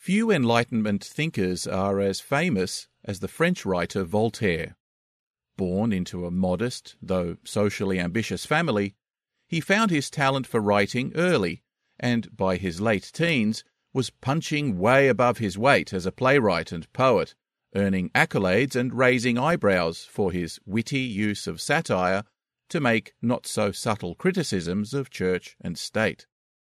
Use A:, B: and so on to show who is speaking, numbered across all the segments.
A: Few Enlightenment thinkers are as famous as the French writer Voltaire. Born into a modest, though socially ambitious family, he found his talent for writing early, and by his late teens was punching way above his weight as a playwright and poet, earning accolades and raising eyebrows for his witty use of satire to make not-so-subtle criticisms of church and state.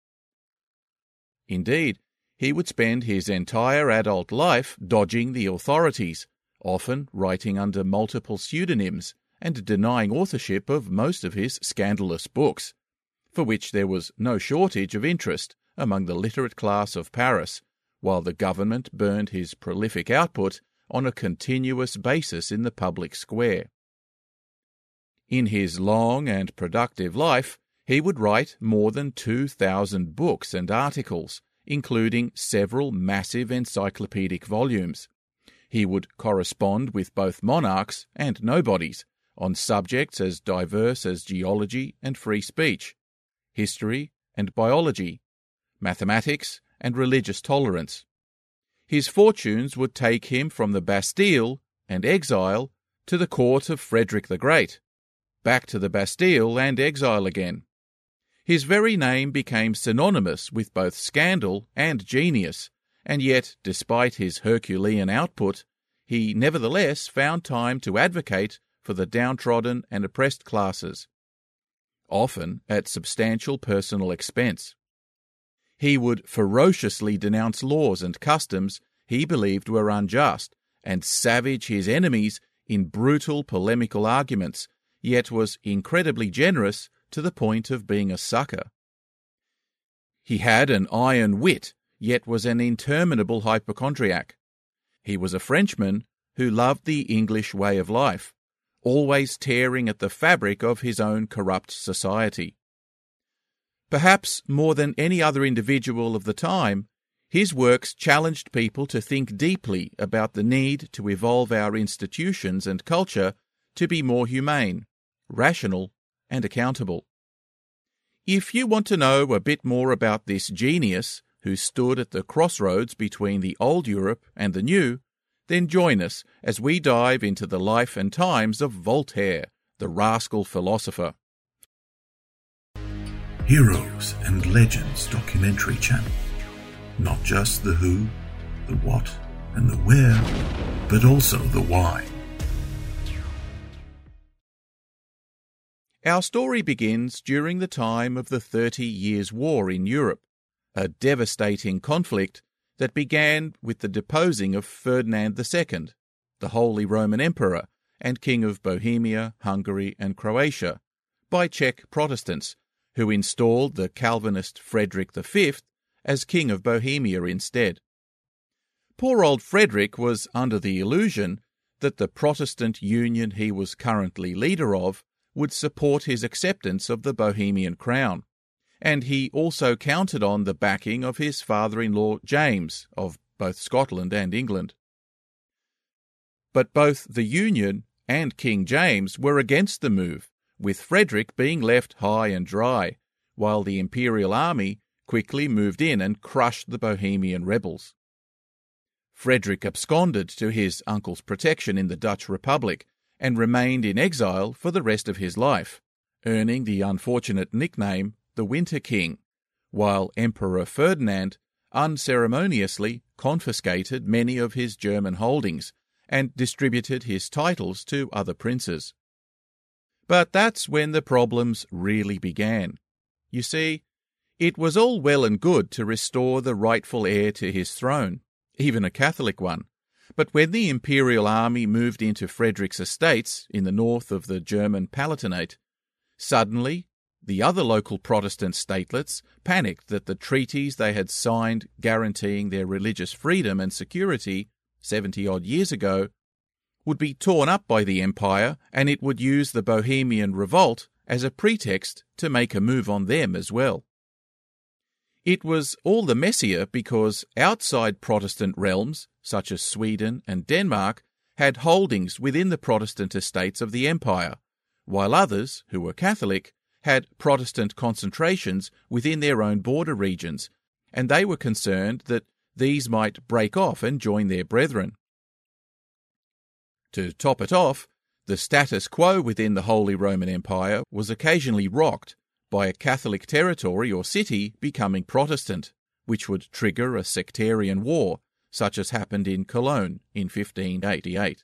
A: Indeed, he would spend his entire adult life dodging the authorities, often writing under multiple pseudonyms and denying authorship of most of his scandalous books, for which there was no shortage of interest among the literate class of Paris, while the government burned his prolific output on a continuous basis in the public square. In his long and productive life, he would write more than 2,000 books and articles, including several massive encyclopedic volumes. He would correspond with both monarchs and nobodies on subjects as diverse as geology and free speech, history and biology, mathematics and religious tolerance. His fortunes would take him from the Bastille and exile to the court of Frederick the Great, back to the Bastille and exile again. His very name became synonymous with both scandal and genius, and yet, despite his Herculean output, he nevertheless found time to advocate for the downtrodden and oppressed classes, often at substantial personal expense. He would ferociously denounce laws and customs he believed were unjust, and savage his enemies in brutal polemical arguments, yet was incredibly generous to the point of being a sucker. He had an iron wit, yet was an interminable hypochondriac. He was a Frenchman who loved the English way of life, always tearing at the fabric of his own corrupt society. Perhaps more than any other individual of the time, his works challenged people to think deeply about the need to evolve our institutions and culture to be more humane, rational, and accountable. If you want to know a bit more about this genius who stood at the crossroads between the old Europe and the new, then join us as we dive into the life and times of Voltaire, the rascal philosopher.
B: Heroes and Legends documentary channel. Not just the who, the what, and the where, but also the why.
A: Our story begins during the time of the 30 Years' War in Europe, a devastating conflict that began with the deposing of Ferdinand II, the Holy Roman Emperor and King of Bohemia, Hungary and Croatia, by Czech Protestants, who installed the Calvinist Frederick V as King of Bohemia instead. Poor old Frederick was under the illusion that the Protestant union he was currently leader of would support his acceptance of the Bohemian crown, and he also counted on the backing of his father-in-law James of both Scotland and England. But both the Union and King James were against the move, with Frederick being left high and dry, while the imperial army quickly moved in and crushed the Bohemian rebels. Frederick absconded to his uncle's protection in the Dutch Republic and remained in exile for the rest of his life, earning the unfortunate nickname the Winter King, while Emperor Ferdinand unceremoniously confiscated many of his German holdings and distributed his titles to other princes. But that's when the problems really began. You see, it was all well and good to restore the rightful heir to his throne, even a Catholic one, but when the imperial army moved into Frederick's estates in the north of the German Palatinate, suddenly the other local Protestant statelets panicked that the treaties they had signed guaranteeing their religious freedom and security 70-odd years ago would be torn up by the Empire, and it would use the Bohemian revolt as a pretext to make a move on them as well. It was all the messier because outside Protestant realms, such as Sweden and Denmark, had holdings within the Protestant estates of the Empire, while others, who were Catholic, had Protestant concentrations within their own border regions, and they were concerned that these might break off and join their brethren. To top it off, the status quo within the Holy Roman Empire was occasionally rocked by a Catholic territory or city becoming Protestant, which would trigger a sectarian war, such as happened in Cologne in 1588.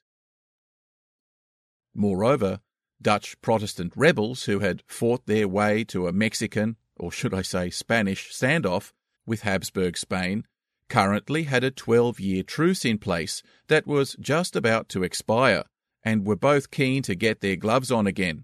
A: Moreover, Dutch Protestant rebels who had fought their way to a Mexican, or should I say Spanish, standoff with Habsburg Spain currently had a 12-year truce in place that was just about to expire, and were both keen to get their gloves on again.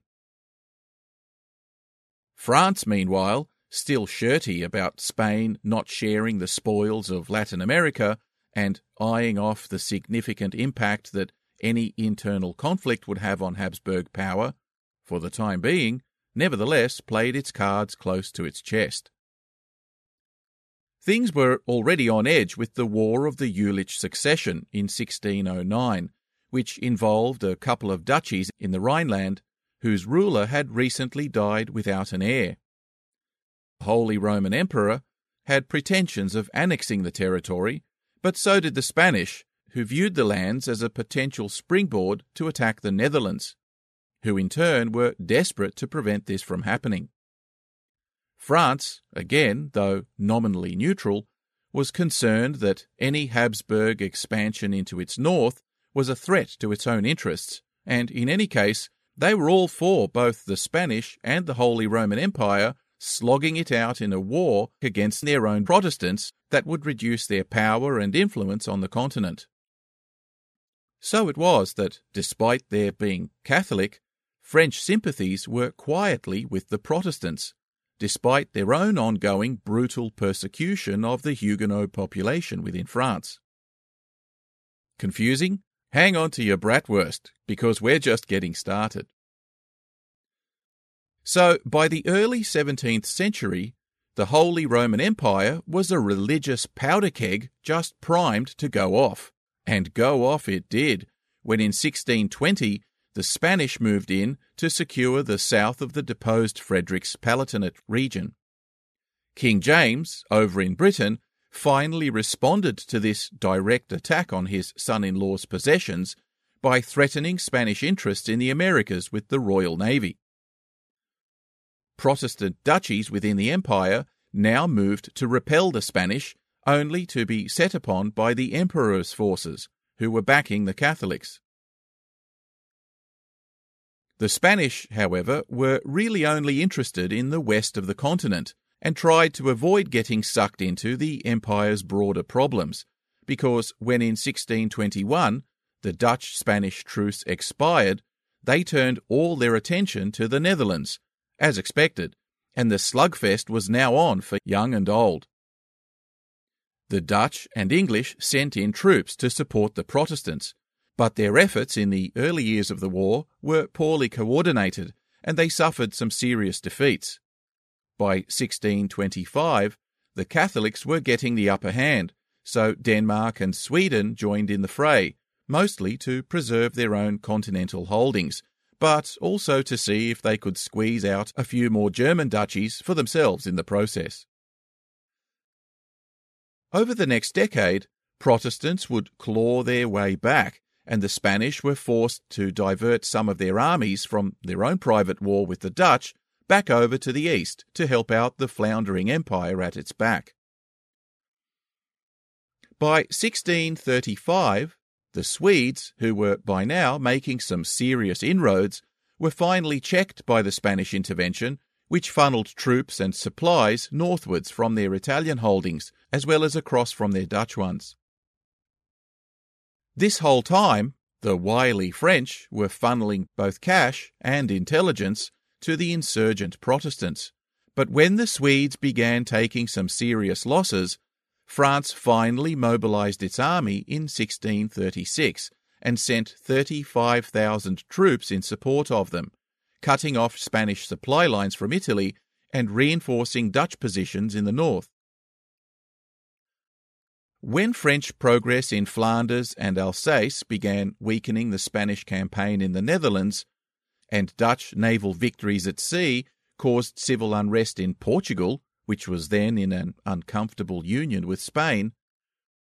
A: France, meanwhile, still shirty about Spain not sharing the spoils of Latin America and eyeing off the significant impact that any internal conflict would have on Habsburg power, for the time being, nevertheless played its cards close to its chest. Things were already on edge with the War of the Jülich Succession in 1609, which involved a couple of duchies in the Rhineland whose ruler had recently died without an heir. The Holy Roman Emperor had pretensions of annexing the territory, but so did the Spanish, who viewed the lands as a potential springboard to attack the Netherlands, who in turn were desperate to prevent this from happening. France, again, though nominally neutral, was concerned that any Habsburg expansion into its north was a threat to its own interests, and in any case, they were all for both the Spanish and the Holy Roman Empire slogging it out in a war against their own Protestants that would reduce their power and influence on the continent. So it was that, despite their being Catholic, French sympathies were quietly with the Protestants, despite their own ongoing brutal persecution of the Huguenot population within France. Confusing? Hang on to your bratwurst, because we're just getting started. So, by the early 17th century, the Holy Roman Empire was a religious powder keg just primed to go off. And go off it did, when in 1620 the Spanish moved in to secure the south of the deposed Frederick's Palatinate region. King James, over in Britain, finally responded to this direct attack on his son-in-law's possessions by threatening Spanish interests in the Americas with the Royal Navy. Protestant duchies within the empire now moved to repel the Spanish, only to be set upon by the Emperor's forces, who were backing the Catholics. The Spanish, however, were really only interested in the west of the continent, and tried to avoid getting sucked into the empire's broader problems, because when in 1621 the Dutch-Spanish truce expired, they turned all their attention to the Netherlands, as expected, and the slugfest was now on for young and old. The Dutch and English sent in troops to support the Protestants, but their efforts in the early years of the war were poorly coordinated, and they suffered some serious defeats. By 1625, the Catholics were getting the upper hand, so Denmark and Sweden joined in the fray, mostly to preserve their own continental holdings, but also to see if they could squeeze out a few more German duchies for themselves in the process. Over the next decade, Protestants would claw their way back, and the Spanish were forced to divert some of their armies from their own private war with the Dutch back over to the east to help out the floundering empire at its back. By 1635, the Swedes, who were by now making some serious inroads, were finally checked by the Spanish intervention, which funneled troops and supplies northwards from their Italian holdings, as well as across from their Dutch ones. This whole time, the wily French were funneling both cash and intelligence to the insurgent Protestants, but when the Swedes began taking some serious losses, France finally mobilized its army in 1636 and sent 35,000 troops in support of them, cutting off Spanish supply lines from Italy and reinforcing Dutch positions in the north. When French progress in Flanders and Alsace began weakening the Spanish campaign in the Netherlands, and Dutch naval victories at sea caused civil unrest in Portugal, which was then in an uncomfortable union with Spain,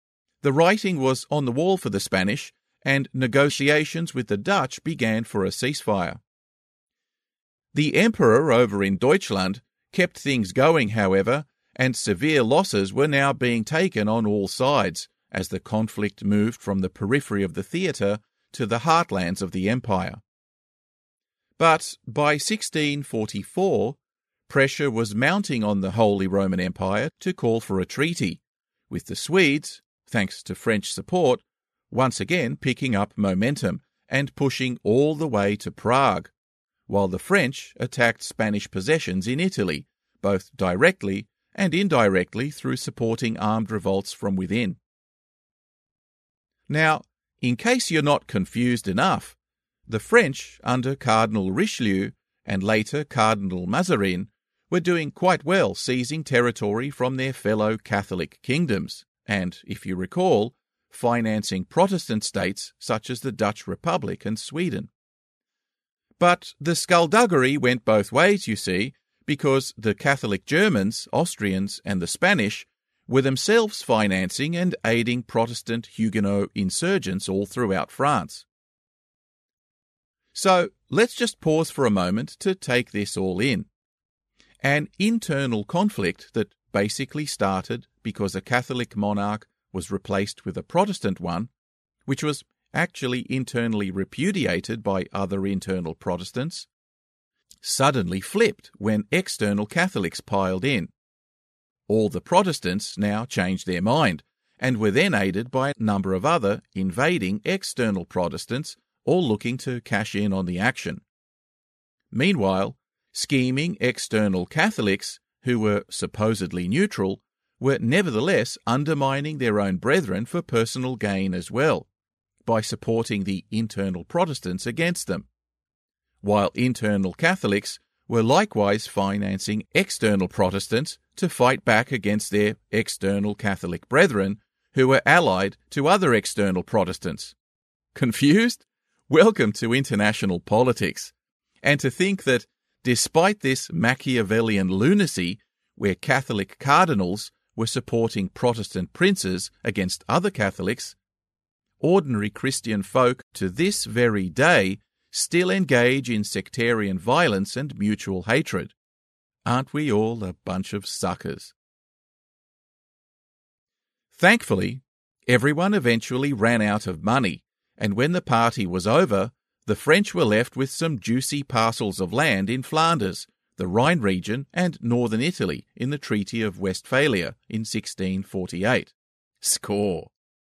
A: The writing was on the wall for the Spanish, and negotiations with the Dutch began for a ceasefire. The Emperor over in Deutschland kept things going, however, and severe losses were now being taken on all sides as the conflict moved from the periphery of the theatre to the heartlands of the empire. But by 1644, pressure was mounting on the Holy Roman Empire to call for a treaty, with the Swedes, thanks to French support, once again picking up momentum and pushing all the way to Prague, while the French attacked Spanish possessions in Italy, both directly and indirectly through supporting armed revolts from within. Now, in case you're not confused enough, the French under Cardinal Richelieu and later Cardinal Mazarin were doing quite well seizing territory from their fellow Catholic kingdoms and, if you recall, financing Protestant states such as the Dutch Republic and Sweden. But the skullduggery went both ways, you see, because the Catholic Germans, Austrians, and the Spanish were themselves financing and aiding Protestant Huguenot insurgents all throughout France. So let's just pause for a moment to take this all in. An internal conflict that basically started because a Catholic monarch was replaced with a Protestant one, which was actually internally repudiated by other internal Protestants, suddenly flipped when external Catholics piled in. All the Protestants now changed their mind, and were then aided by a number of other invading external Protestants, all looking to cash in on the action. Meanwhile, scheming external Catholics, who were supposedly neutral, were nevertheless undermining their own brethren for personal gain as well, by supporting the internal Protestants against them, while internal Catholics were likewise financing external Protestants to fight back against their external Catholic brethren who were allied to other external Protestants. Confused? Welcome to international politics. And to think that, despite this Machiavellian lunacy, where Catholic cardinals were supporting Protestant princes against other Catholics, ordinary Christian folk to this very day still engage in sectarian violence and mutual hatred. Aren't we all a bunch of suckers? Thankfully, everyone eventually ran out of money, and when the party was over, the French were left with some juicy parcels of land in Flanders, the Rhine region, and northern Italy in the Treaty of Westphalia in 1648. Score!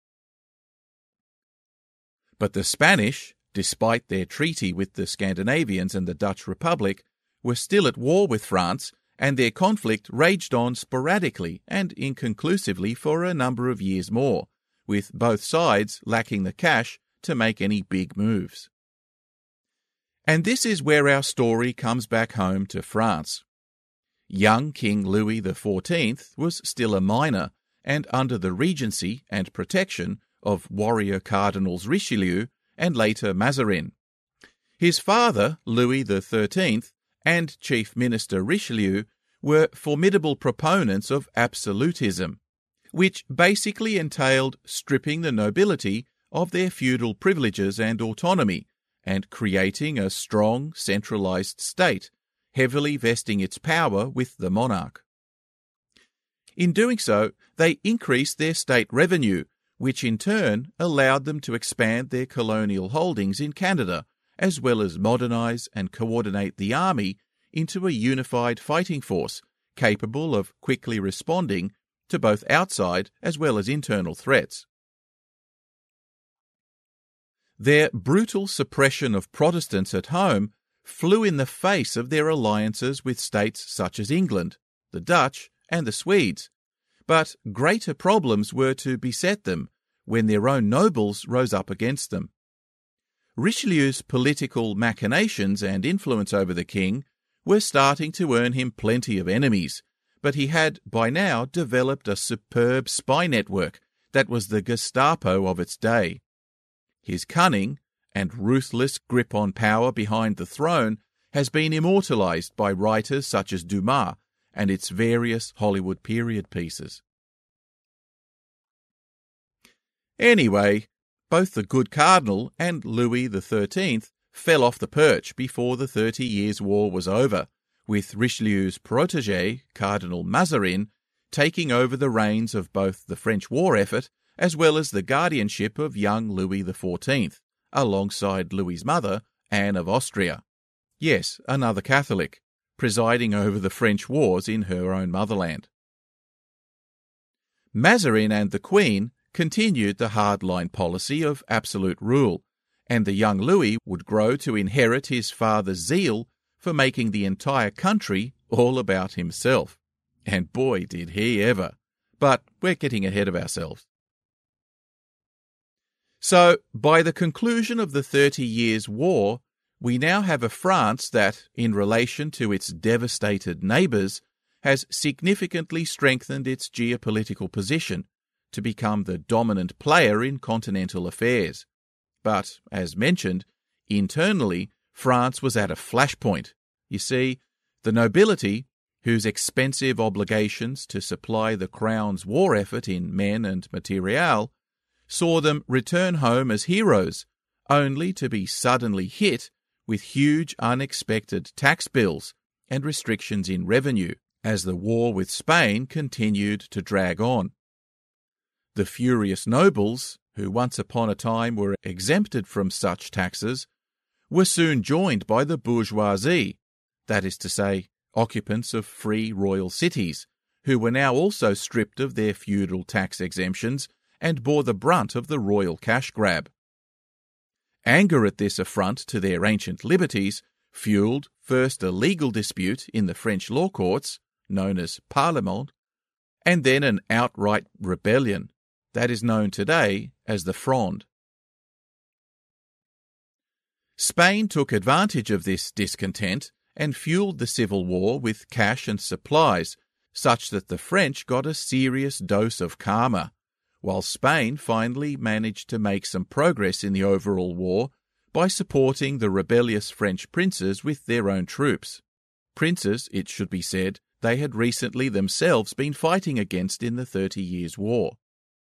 A: But the Spanish, despite their treaty with the Scandinavians and the Dutch Republic, were still at war with France, and their conflict raged on sporadically and inconclusively for a number of years more, with both sides lacking the cash to make any big moves. And this is where our story comes back home to France. Young King Louis XIV was still a minor, and under the regency and protection of warrior Cardinals Richelieu and later Mazarin. His father, Louis XIII, and Chief Minister Richelieu were formidable proponents of absolutism, which basically entailed stripping the nobility of their feudal privileges and autonomy, and creating a strong, centralized state, heavily vesting its power with the monarch. In doing so, they increased their state revenue, which in turn allowed them to expand their colonial holdings in Canada, as well as modernize and coordinate the army into a unified fighting force capable of quickly responding to both outside as well as internal threats. Their brutal suppression of Protestants at home flew in the face of their alliances with states such as England, the Dutch, and the Swedes, but greater problems were to beset them when their own nobles rose up against them. Richelieu's political machinations and influence over the king were starting to earn him plenty of enemies, but he had by now developed a superb spy network that was the Gestapo of its day. His cunning and ruthless grip on power behind the throne has been immortalized by writers such as Dumas and its various Hollywood period pieces. Anyway, both the good Cardinal and Louis XIII fell off the perch before the 30 Years' War was over, with Richelieu's protégé, Cardinal Mazarin, taking over the reins of both the French war effort as well as the guardianship of young Louis XIV, alongside Louis's mother, Anne of Austria. Yes, another Catholic, presiding over the French wars in her own motherland. Mazarin and the Queen continued the hardline policy of absolute rule, and the young Louis would grow to inherit his father's zeal for making the entire country all about himself. And boy, did he ever. But we're getting ahead of ourselves. So, by the conclusion of the 30 Years' War, we now have a France that, in relation to its devastated neighbours, has significantly strengthened its geopolitical position to become the dominant player in continental affairs. But, as mentioned, internally, France was at a flashpoint. You see, the nobility, whose expensive obligations to supply the crown's war effort in men and material saw them return home as heroes, only to be suddenly hit with huge unexpected tax bills and restrictions in revenue as the war with Spain continued to drag on. The furious nobles, who once upon a time were exempted from such taxes, were soon joined by the bourgeoisie, that is to say, occupants of free royal cities, who were now also stripped of their feudal tax exemptions and bore the brunt of the royal cash grab. Anger at this affront to their ancient liberties fueled first a legal dispute in the French law courts, known as Parlement, and then an outright rebellion that is known today as the Fronde. Spain took advantage of this discontent and fueled the civil war with cash and supplies, such that the French got a serious dose of karma, while Spain finally managed to make some progress in the overall war by supporting the rebellious French princes with their own troops. Princes, it should be said, they had recently themselves been fighting against in the 30 Years' War.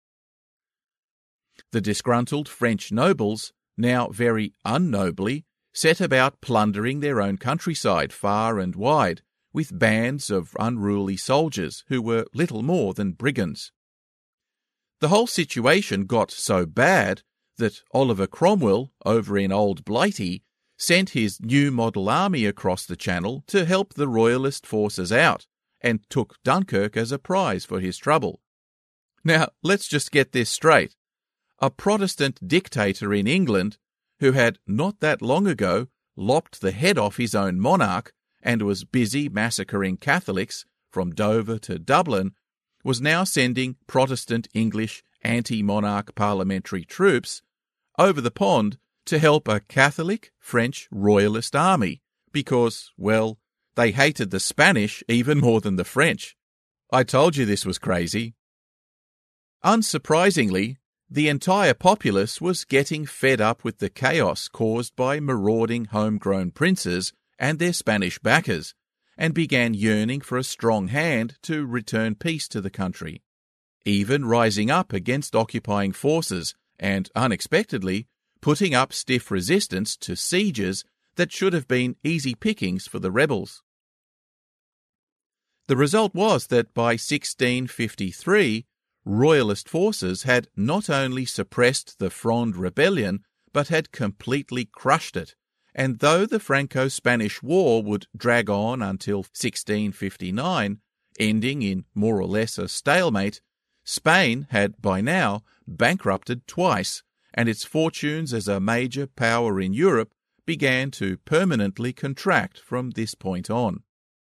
A: The disgruntled French nobles, now very unnobly, set about plundering their own countryside far and wide, with bands of unruly soldiers who were little more than brigands. The whole situation got so bad that Oliver Cromwell, over in Old Blighty, sent his new model army across the Channel to help the royalist forces out, and took Dunkirk as a prize for his trouble. Now, let's just get this straight. A Protestant dictator in England, who had not that long ago lopped the head off his own monarch and was busy massacring Catholics from Dover to Dublin, was now sending Protestant English anti-monarch parliamentary troops over the pond to help a Catholic French royalist army because, well, they hated the Spanish even more than the French. I told you this was crazy. Unsurprisingly, the entire populace was getting fed up with the chaos caused by marauding homegrown princes and their Spanish backers, and began yearning for a strong hand to return peace to the country, even rising up against occupying forces and, unexpectedly, putting up stiff resistance to sieges that should have been easy pickings for the rebels. The result was that by 1653, Royalist forces had not only suppressed the Fronde rebellion, but had completely crushed it, and though the Franco-Spanish War would drag on until 1659, ending in more or less a stalemate, Spain had by now bankrupted twice, and its fortunes as a major power in Europe began to permanently contract from this point on.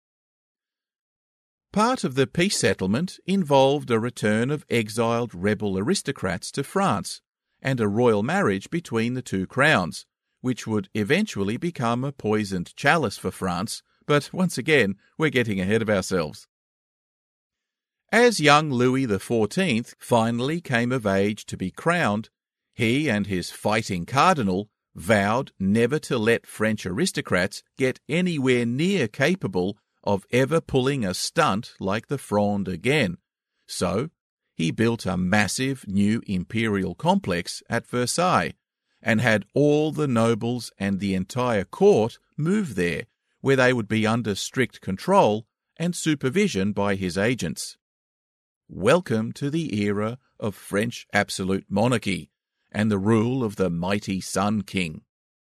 A: Part of the peace settlement involved a return of exiled rebel aristocrats to France and a royal marriage between the two crowns, which would eventually become a poisoned chalice for France, but once again, we're getting ahead of ourselves. As young Louis XIV finally came of age to be crowned, he and his fighting cardinal vowed never to let French aristocrats get anywhere near capable of ever pulling a stunt like the Fronde again. So, he built a massive new imperial complex at Versailles and had all the nobles and the entire court move there, where they would be under strict control and supervision by his agents. Welcome to the era of French absolute monarchy and the rule of the mighty Sun King.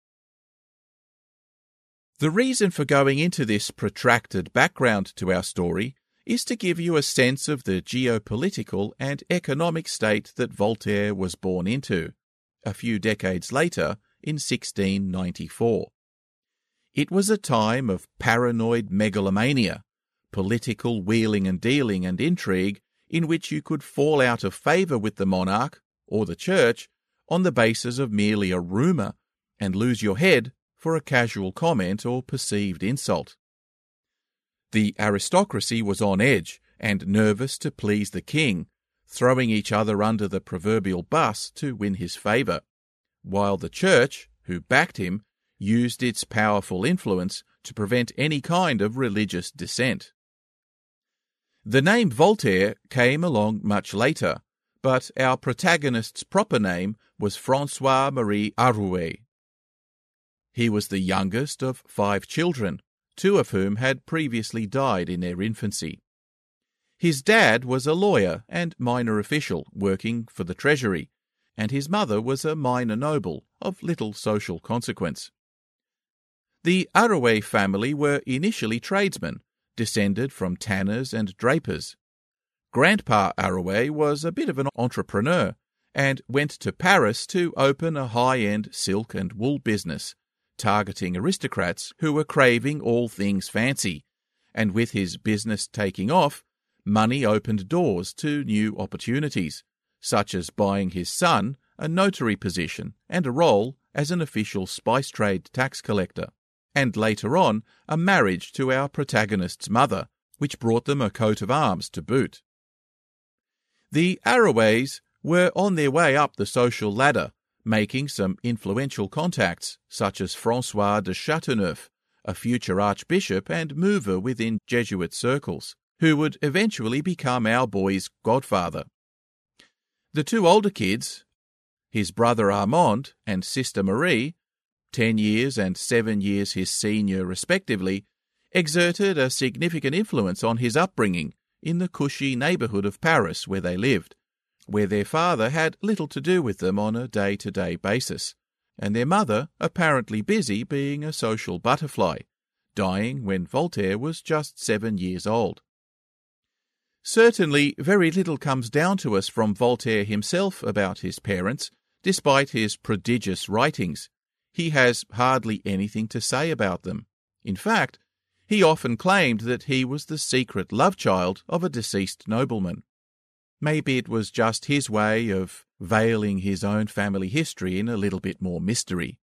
A: The reason for going into this protracted background to our story is to give you a sense of the geopolitical and economic state that Voltaire was born into, a few decades later in 1694. It was a time of paranoid megalomania, political wheeling and dealing and intrigue in which you could fall out of favour with the monarch or the church on the basis of merely a rumour and lose your head for a casual comment or perceived insult. The aristocracy was on edge and nervous to please the king, throwing each other under the proverbial bus to win his favour, while the church, who backed him, used its powerful influence to prevent any kind of religious dissent. The name Voltaire came along much later, but our protagonist's proper name was François-Marie Arouet. He was the youngest of 5 children, 2 of whom had previously died in their infancy. His dad was a lawyer and minor official working for the Treasury, and his mother was a minor noble of little social consequence. The Arouet family were initially tradesmen, descended from tanners and drapers. Grandpa Arouet was a bit of an entrepreneur and went to Paris to open a high-end silk and wool business, targeting aristocrats who were craving all things fancy, and with his business taking off, money opened doors to new opportunities, such as buying his son a notary position and a role as an official spice trade tax collector, and later on a marriage to our protagonist's mother, which brought them a coat of arms to boot. The Arouets were on their way up the social ladder, making some influential contacts, such as François de Chateauneuf, a future archbishop and mover within Jesuit circles, who would eventually become our boy's godfather. The 2 older kids, his brother Armand and sister Marie, 10 years and 7 years his senior respectively, exerted a significant influence on his upbringing in the cushy neighbourhood of Paris where they lived, where their father had little to do with them on a day-to-day basis, and their mother apparently busy being a social butterfly, dying when Voltaire was just 7 years old. Certainly, very little comes down to us from Voltaire himself about his parents, despite his prodigious writings. He has hardly anything to say about them. In fact, he often claimed that he was the secret love child of a deceased nobleman. Maybe it was just his way of veiling his own family history in a little bit more mystery.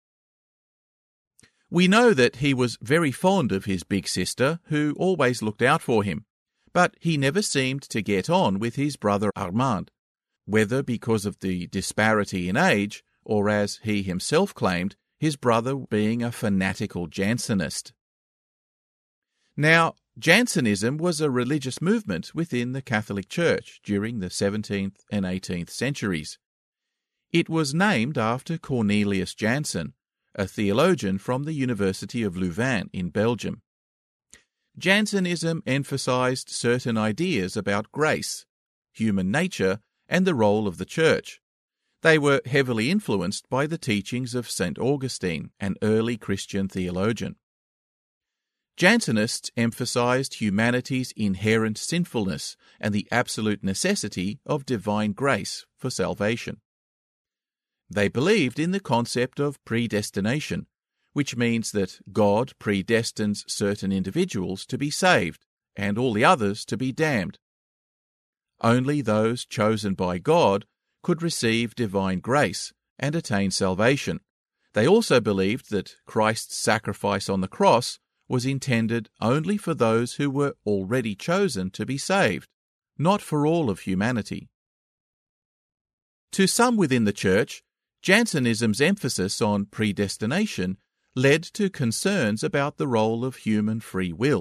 A: We know that he was very fond of his big sister, who always looked out for him, but he never seemed to get on with his brother Armand, whether because of the disparity in age, or as he himself claimed, his brother being a fanatical Jansenist. Now, Jansenism was a religious movement within the Catholic Church during the 17th and 18th centuries. It was named after Cornelius Jansen, a theologian from the University of Louvain in Belgium. Jansenism emphasized certain ideas about grace, human nature, and the role of the Church. They were heavily influenced by the teachings of St. Augustine, an early Christian theologian. Jansenists emphasized humanity's inherent sinfulness and the absolute necessity of divine grace for salvation. They believed in the concept of predestination, which means that God predestines certain individuals to be saved and all the others to be damned. Only those chosen by God could receive divine grace and attain salvation. They also believed that Christ's sacrifice on the cross was intended only for those who were already chosen to be saved, not for all of humanity. To some within the Church, Jansenism's emphasis on predestination led to concerns about the role of human free will,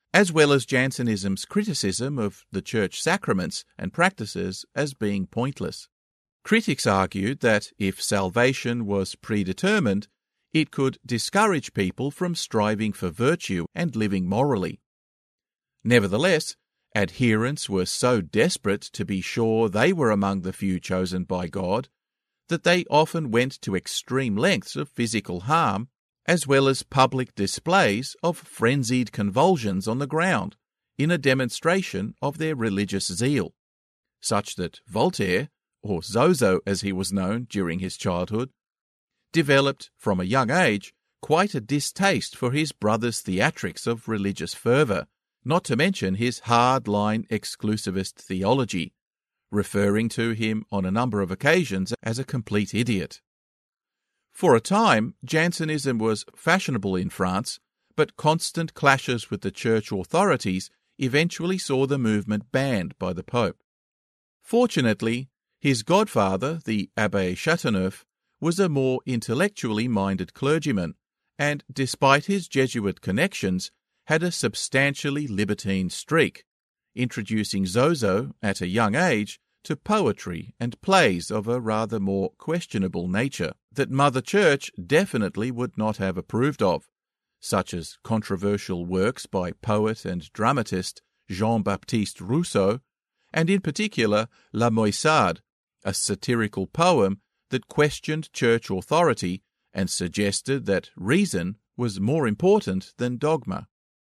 A: as well as Jansenism's criticism of the church sacraments and practices as being pointless. Critics argued that if salvation was predetermined, it could discourage people from striving for virtue and living morally. Nevertheless, adherents were so desperate to be sure they were among the few chosen by God that they often went to extreme lengths of physical harm, as well as public displays of frenzied convulsions on the ground, in a demonstration of their religious zeal, such that Voltaire, or Zozo as he was known during his childhood, developed from a young age quite a distaste for his brother's theatrics of religious fervour, not to mention his hard-line exclusivist theology, referring to him on a number of occasions as a complete idiot. For a time, Jansenism was fashionable in France, but constant clashes with the church authorities eventually saw the movement banned by the Pope. Fortunately, his godfather, the Abbé Chateauneuf, was a more intellectually minded clergyman, and despite his Jesuit connections, had a substantially libertine streak, introducing Zozo at a young age to poetry and plays of a rather more questionable nature that Mother Church definitely would not have approved of, such as controversial works by poet and dramatist Jean-Baptiste Rousseau, and in particular La Moissade, a satirical poem that questioned church authority and suggested that reason was more important than dogma.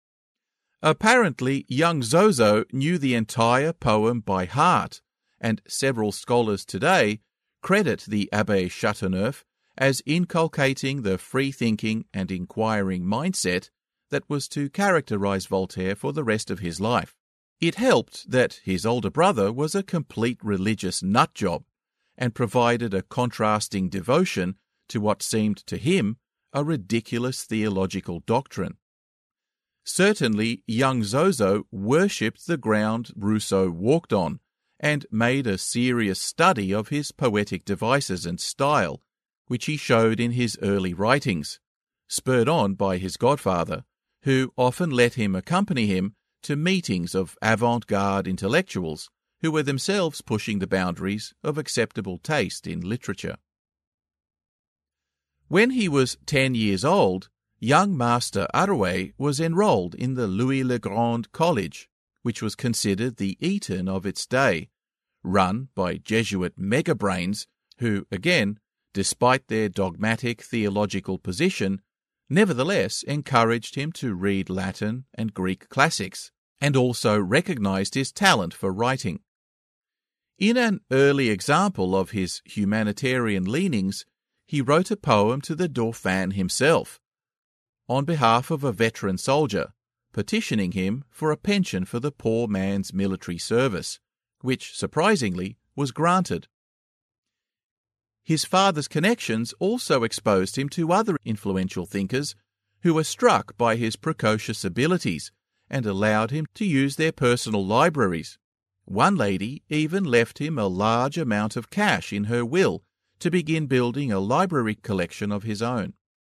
A: Apparently, young Zozo knew the entire poem by heart, and several scholars today credit the Abbé Chateauneuf as inculcating the free-thinking and inquiring mindset that was to characterize Voltaire for the rest of his life. It helped that his older brother was a complete religious nutjob and provided a contrasting devotion to what seemed to him a ridiculous theological doctrine. Certainly, young Zozo worshipped the ground Rousseau walked on and made a serious study of his poetic devices and style, which he showed in his early writings, spurred on by his godfather, who often let him accompany him to meetings of avant-garde intellectuals who were themselves pushing the boundaries of acceptable taste in literature. When he was 10 years old, young Master Arouet was enrolled in the Louis-le-Grand College, which was considered the Eton of its day, run by Jesuit megabrains who, again, despite their dogmatic theological position, nevertheless encouraged him to read Latin and Greek classics, and also recognized his talent for writing. In an early example of his humanitarian leanings, he wrote a poem to the Dauphin himself, on behalf of a veteran soldier, petitioning him for a pension for the poor man's military service, which, surprisingly, was granted. His father's connections also exposed him to other influential thinkers who were struck by his precocious abilities and allowed him to use their personal libraries. One lady even left him a large amount of cash in her will to begin building a library collection of his own.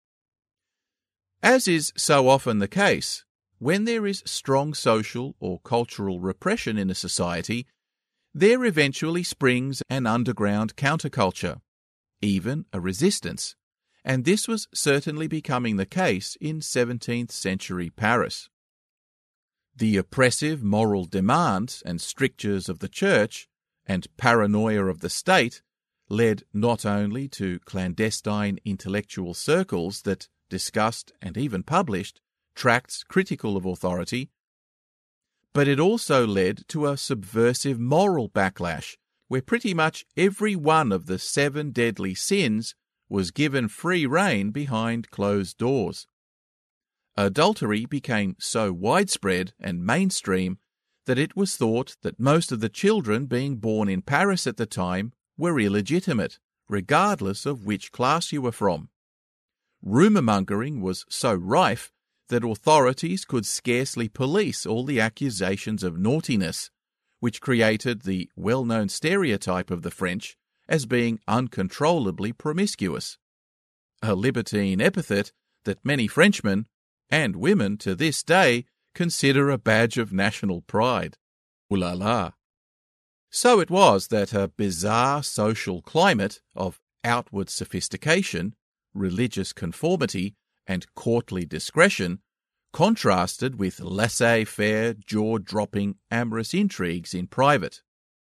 A: As is so often the case, when there is strong social or cultural repression in a society, there eventually springs an underground counterculture, even a resistance, and this was certainly becoming the case in 17th century Paris. The oppressive moral demands and strictures of the Church and paranoia of the state led not only to clandestine intellectual circles that discussed and even published tracts critical of authority, but it also led to a subversive moral backlash where pretty much every one of the 7 deadly sins was given free rein behind closed doors. Adultery became so widespread and mainstream that it was thought that most of the children being born in Paris at the time were illegitimate, regardless of which class you were from. Rumour-mongering was so rife that authorities could scarcely police all the accusations of naughtiness, which created the well-known stereotype of the French as being uncontrollably promiscuous, a libertine epithet that many Frenchmen, and women to this day, consider a badge of national pride. Ooh la la. So it was that a bizarre social climate of outward sophistication, religious conformity, and courtly discretion contrasted with laissez-faire, jaw-dropping, amorous intrigues in private.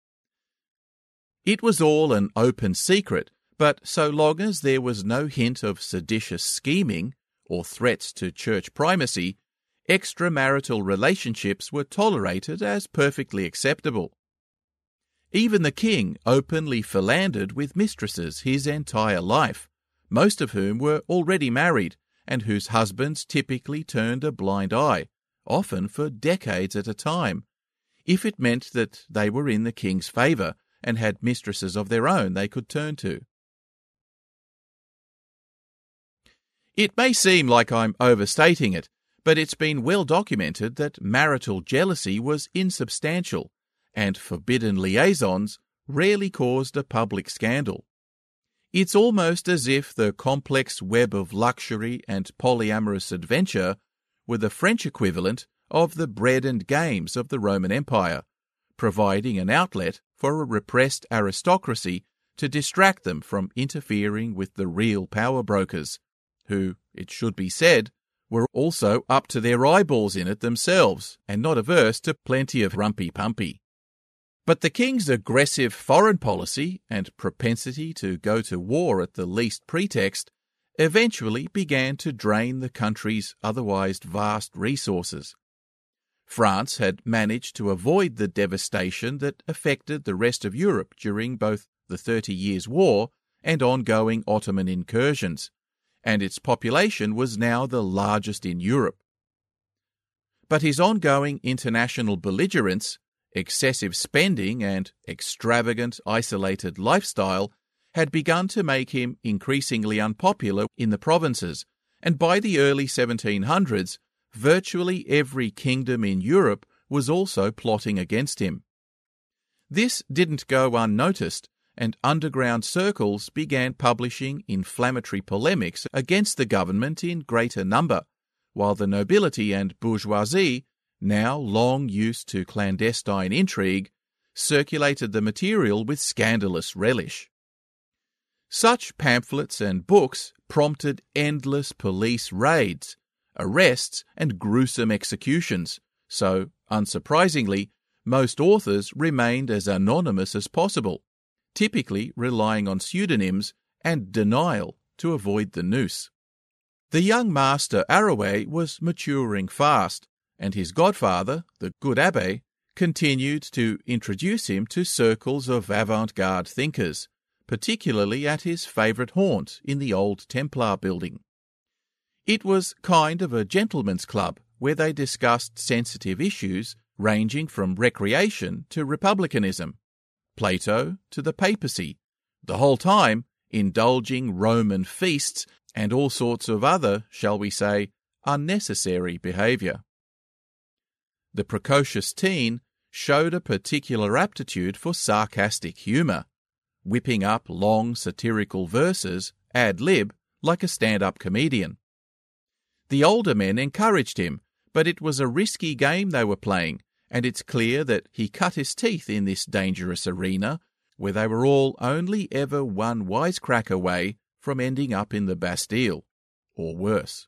A: It was all an open secret, but so long as there was no hint of seditious scheming or threats to church primacy, extramarital relationships were tolerated as perfectly acceptable. Even the king openly philandered with mistresses his entire life, most of whom were already married and whose husbands typically turned a blind eye, often for decades at a time, if it meant that they were in the king's favour and had mistresses of their own they could turn to. It may seem like I'm overstating it, but it's been well documented that marital jealousy was insubstantial, and forbidden liaisons rarely caused a public scandal. It's almost as if the complex web of luxury and polyamorous adventure were the French equivalent of the bread and games of the Roman Empire, providing an outlet for a repressed aristocracy to distract them from interfering with the real power brokers, who, it should be said, were also up to their eyeballs in it themselves and not averse to plenty of rumpy-pumpy. But the king's aggressive foreign policy and propensity to go to war at the least pretext eventually began to drain the country's otherwise vast resources. France had managed to avoid the devastation that affected the rest of Europe during both the 30 Years' War and ongoing Ottoman incursions, and its population was now the largest in Europe. But his ongoing international belligerence, excessive spending, and extravagant, isolated lifestyle had begun to make him increasingly unpopular in the provinces, and by the early 1700s, virtually every kingdom in Europe was also plotting against him. This didn't go unnoticed, and underground circles began publishing inflammatory polemics against the government in greater number, while the nobility and bourgeoisie, now long used to clandestine intrigue, circulated the material with scandalous relish. Such pamphlets and books prompted endless police raids, arrests, and gruesome executions, so, unsurprisingly, most authors remained as anonymous as possible, typically relying on pseudonyms and denial to avoid the noose. The young master Arouet was maturing fast, and his godfather, the good abbé, continued to introduce him to circles of avant-garde thinkers, particularly at his favourite haunt in the old Templar building. It was kind of a gentleman's club where they discussed sensitive issues ranging from recreation to republicanism, Plato to the papacy, the whole time indulging Roman feasts and all sorts of other, shall we say, unnecessary behaviour. The precocious teen showed a particular aptitude for sarcastic humour, whipping up long satirical verses ad lib like a stand-up comedian. The older men encouraged him, but it was a risky game they were playing, and it's clear that he cut his teeth in this dangerous arena, where they were all only ever one wisecrack away from ending up in the Bastille, or worse.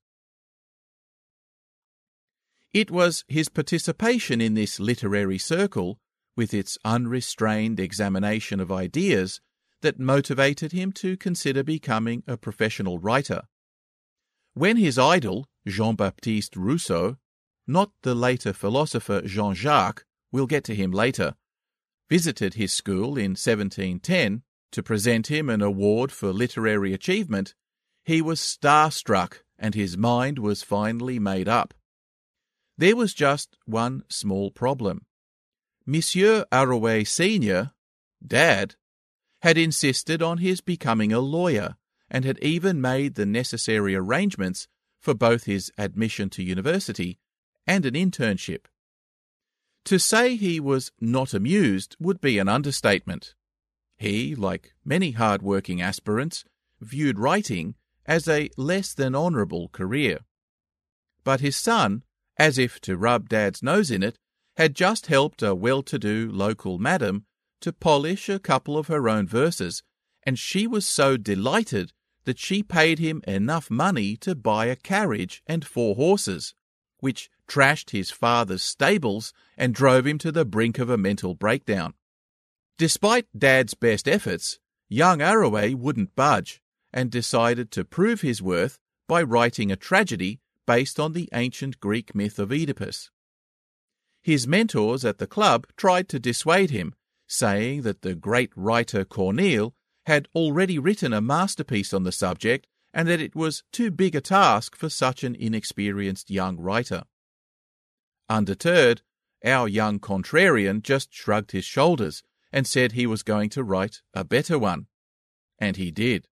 A: It was his participation in this literary circle, with its unrestrained examination of ideas, that motivated him to consider becoming a professional writer. When his idol, Jean-Baptiste Rousseau, not the later philosopher Jean-Jacques, we'll get to him later, visited his school in 1710 to present him an award for literary achievement, he was starstruck and his mind was finally made up. There was just one small problem. Monsieur Arouet Sr., Dad, had insisted on his becoming a lawyer and had even made the necessary arrangements for both his admission to university and an internship. To say he was not amused would be an understatement. He, like many hard-working aspirants, viewed writing as a less than honourable career. But his son, as if to rub Dad's nose in it, had just helped a well-to-do local madam to polish a couple of her own verses, and she was so delighted that she paid him enough money to buy a carriage and 4 horses, which trashed his father's stables and drove him to the brink of a mental breakdown. Despite Dad's best efforts, young Arroway wouldn't budge and decided to prove his worth by writing a tragedy based on the ancient Greek myth of Oedipus. His mentors at the club tried to dissuade him, saying that the great writer Corneille had already written a masterpiece on the subject and that it was too big a task for such an inexperienced young writer. Undeterred, our young contrarian just shrugged his shoulders and said he was going to write a better one. And he did.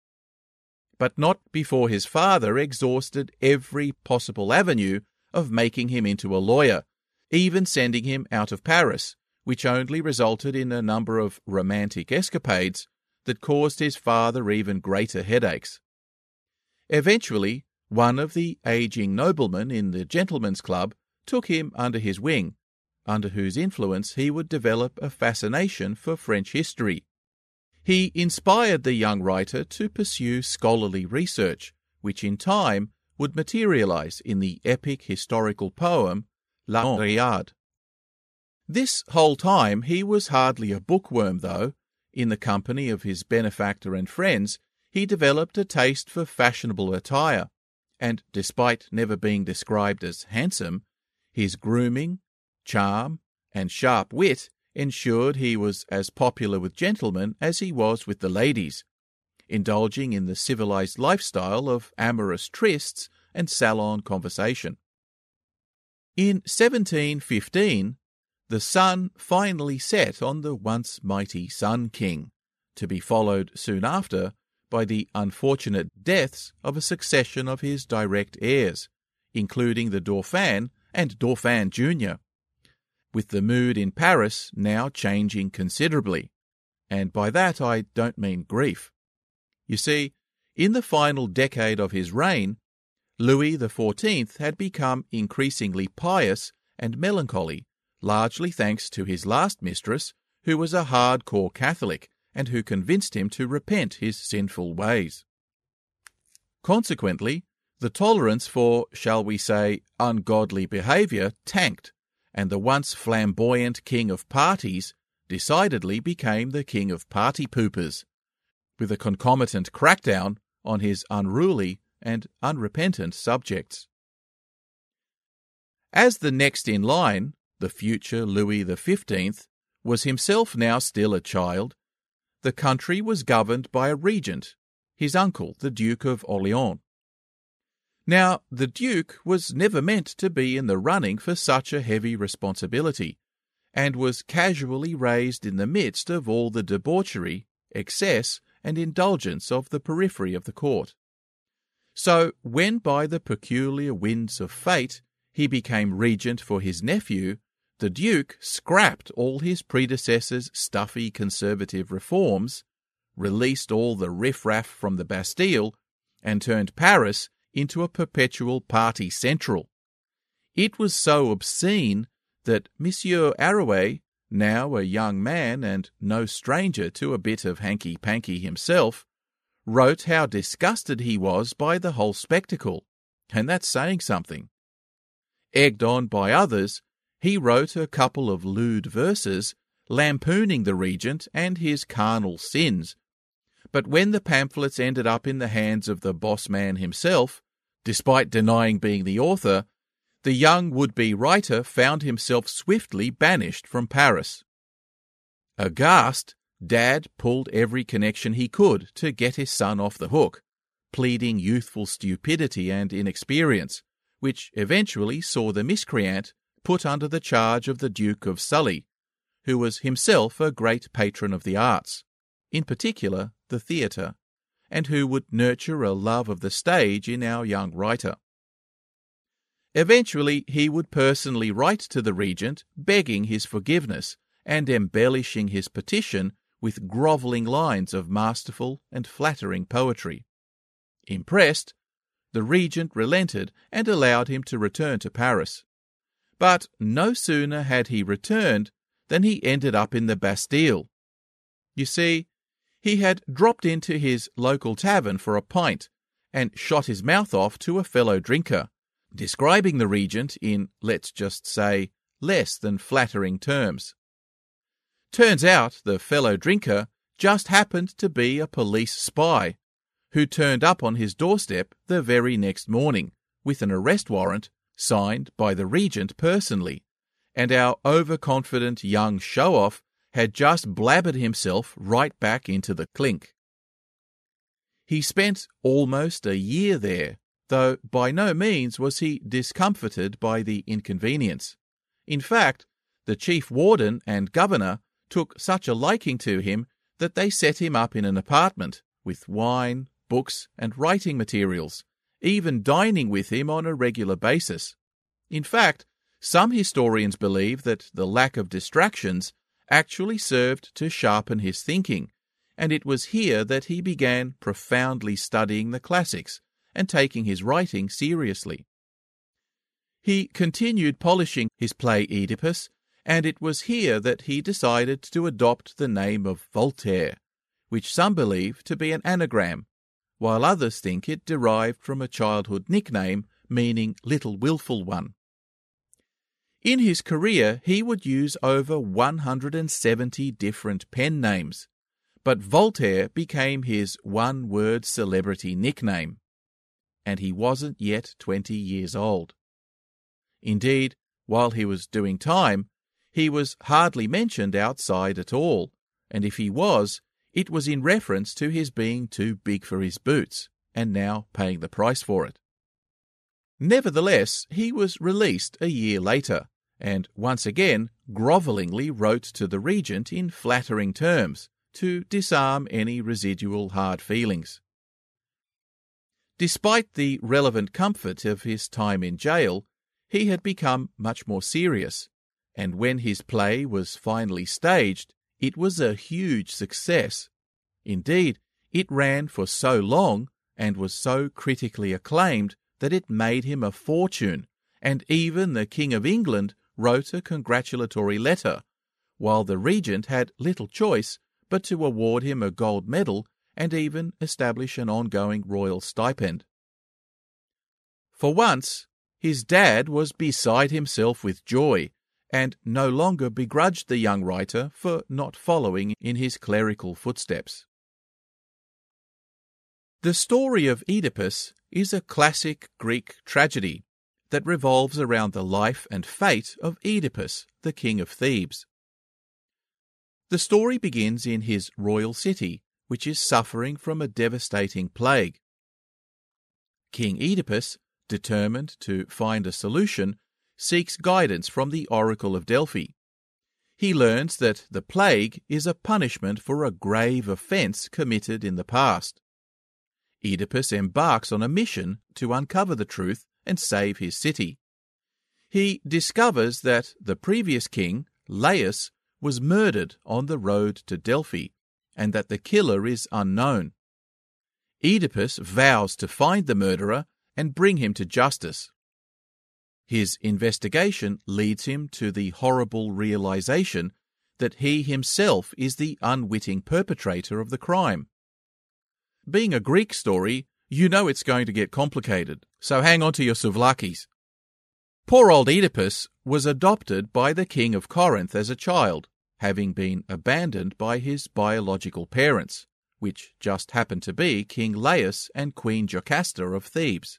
A: But not before his father exhausted every possible avenue of making him into a lawyer, even sending him out of Paris, which only resulted in a number of romantic escapades that caused his father even greater headaches. Eventually, one of the aging noblemen in the gentlemen's club took him under his wing, under whose influence he would develop a fascination for French history. He inspired the young writer to pursue scholarly research, which in time would materialize in the epic historical poem La Henriade. This whole time he was hardly a bookworm, though. In the company of his benefactor and friends, he developed a taste for fashionable attire, and despite never being described as handsome, his grooming, charm, and sharp wit ensured he was as popular with gentlemen as he was with the ladies, indulging in the civilized lifestyle of amorous trysts and salon conversation. In 1715, the sun finally set on the once mighty Sun King, to be followed soon after by the unfortunate deaths of a succession of his direct heirs, including the Dauphin and Dauphin Jr., with the mood in Paris now changing considerably, and by that I don't mean grief. You see, in the final decade of his reign, Louis XIV had become increasingly pious and melancholy, largely thanks to his last mistress, who was a hardcore Catholic and who convinced him to repent his sinful ways. Consequently, the tolerance for, shall we say, ungodly behaviour tanked, and the once flamboyant king of parties decidedly became the king of party poopers, with a concomitant crackdown on his unruly and unrepentant subjects. As the next in line, the future Louis XV was himself now still a child, the country was governed by a regent, his uncle, the Duke of Orleans. Now, the Duke was never meant to be in the running for such a heavy responsibility, and was casually raised in the midst of all the debauchery, excess, and indulgence of the periphery of the court. So, when by the peculiar winds of fate he became regent for his nephew, the Duke scrapped all his predecessor's stuffy conservative reforms, released all the riffraff from the Bastille, and turned Paris into a perpetual party central. It was so obscene that Monsieur Arroway, now a young man and no stranger to a bit of hanky-panky himself, wrote how disgusted he was by the whole spectacle, and that's saying something. Egged on by others, he wrote a couple of lewd verses lampooning the regent and his carnal sins, but when the pamphlets ended up in the hands of the boss man himself, despite denying being the author, the young would-be writer found himself swiftly banished from Paris. Aghast, Dad pulled every connection he could to get his son off the hook, pleading youthful stupidity and inexperience, which eventually saw the miscreant put under the charge of the Duke of Sully, who was himself a great patron of the arts, in particular the theatre, and who would nurture a love of the stage in our young writer. Eventually he would personally write to the regent begging his forgiveness and embellishing his petition with grovelling lines of masterful and flattering poetry. Impressed, the regent relented and allowed him to return to Paris. But no sooner had he returned than he ended up in the Bastille. You see, he had dropped into his local tavern for a pint and shot his mouth off to a fellow drinker, describing the regent in, let's just say, less than flattering terms. Turns out the fellow drinker just happened to be a police spy who turned up on his doorstep the very next morning with an arrest warrant signed by the regent personally, and our overconfident young show-off had just blabbered himself right back into the clink. He spent almost a year there, though by no means was he discomforted by the inconvenience. In fact, the chief warden and governor took such a liking to him that they set him up in an apartment with wine, books, and writing materials, even dining with him on a regular basis. In fact, some historians believe that the lack of distractions actually served to sharpen his thinking, and it was here that he began profoundly studying the classics and taking his writing seriously. He continued polishing his play Oedipus, and it was here that he decided to adopt the name of Voltaire, which some believe to be an anagram, while others think it derived from a childhood nickname meaning little willful one. In his career, he would use over 170 different pen names, but Voltaire became his one-word celebrity nickname, and he wasn't yet 20 years old. Indeed, while he was doing time, he was hardly mentioned outside at all, and if he was, it was in reference to his being too big for his boots, and now paying the price for it. Nevertheless, he was released a year later, and once again grovellingly wrote to the regent in flattering terms to disarm any residual hard feelings. Despite the relevant comfort of his time in jail, he had become much more serious, and when his play was finally staged, it was a huge success. Indeed, it ran for so long and was so critically acclaimed that it made him a fortune, and even the King of England wrote a congratulatory letter, while the regent had little choice but to award him a gold medal and even establish an ongoing royal stipend. For once, his dad was beside himself with joy, and no longer begrudged the young writer for not following in his clerical footsteps. The story of Oedipus is a classic Greek tragedy that revolves around the life and fate of Oedipus, the king of Thebes. The story begins in his royal city, which is suffering from a devastating plague. King Oedipus, determined to find a solution, seeks guidance from the Oracle of Delphi. He learns that the plague is a punishment for a grave offence committed in the past. Oedipus embarks on a mission to uncover the truth and save his city. He discovers that the previous king, Laius, was murdered on the road to Delphi, and that the killer is unknown. Oedipus vows to find the murderer and bring him to justice. His investigation leads him to the horrible realization that he himself is the unwitting perpetrator of the crime. Being a Greek story, you know it's going to get complicated, so hang on to your souvlakis. Poor old Oedipus was adopted by the king of Corinth as a child, having been abandoned by his biological parents, which just happened to be King Laius and Queen Jocasta of Thebes.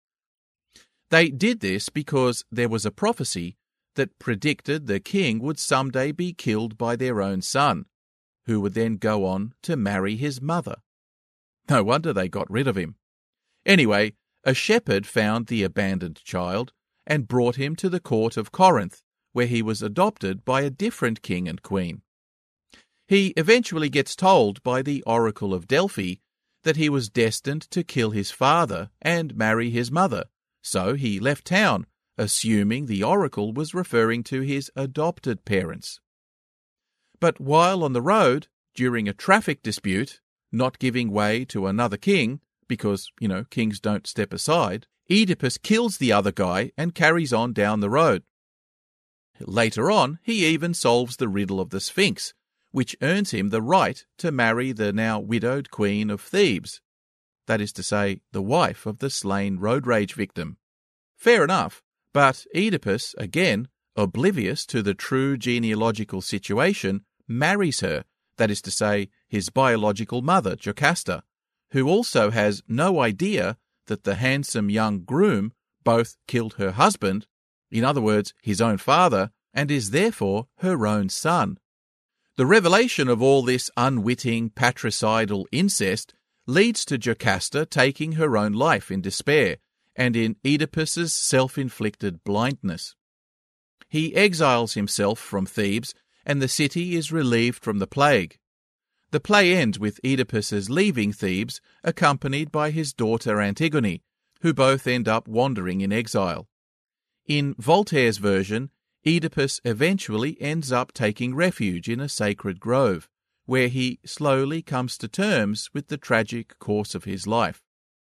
A: They did this because there was a prophecy that predicted the king would someday be killed by their own son, who would then go on to marry his mother. No wonder they got rid of him. Anyway, a shepherd found the abandoned child and brought him to the court of Corinth, where he was adopted by a different king and queen. He eventually gets told by the Oracle of Delphi that he was destined to kill his father and marry his mother, so he left town, assuming the oracle was referring to his adopted parents. But while on the road, during a traffic dispute, not giving way to another king, because, kings don't step aside, Oedipus kills the other guy and carries on down the road. Later on, he even solves the riddle of the Sphinx, which earns him the right to marry the now widowed queen of Thebes, that is to say, the wife of the slain road rage victim. Fair enough, but Oedipus, again, oblivious to the true genealogical situation, marries her, that is to say, his biological mother, Jocasta, who also has no idea that the handsome young groom both killed her husband, in other words, his own father, and is therefore her own son. The revelation of all this unwitting patricidal incest leads to Jocasta taking her own life in despair and in Oedipus's self-inflicted blindness. He exiles himself from Thebes, and the city is relieved from the plague. The play ends with Oedipus's leaving Thebes, accompanied by his daughter Antigone, who both end up wandering in exile. In Voltaire's version, Oedipus eventually ends up taking refuge in a sacred grove, where he slowly comes to terms with the tragic course of his life.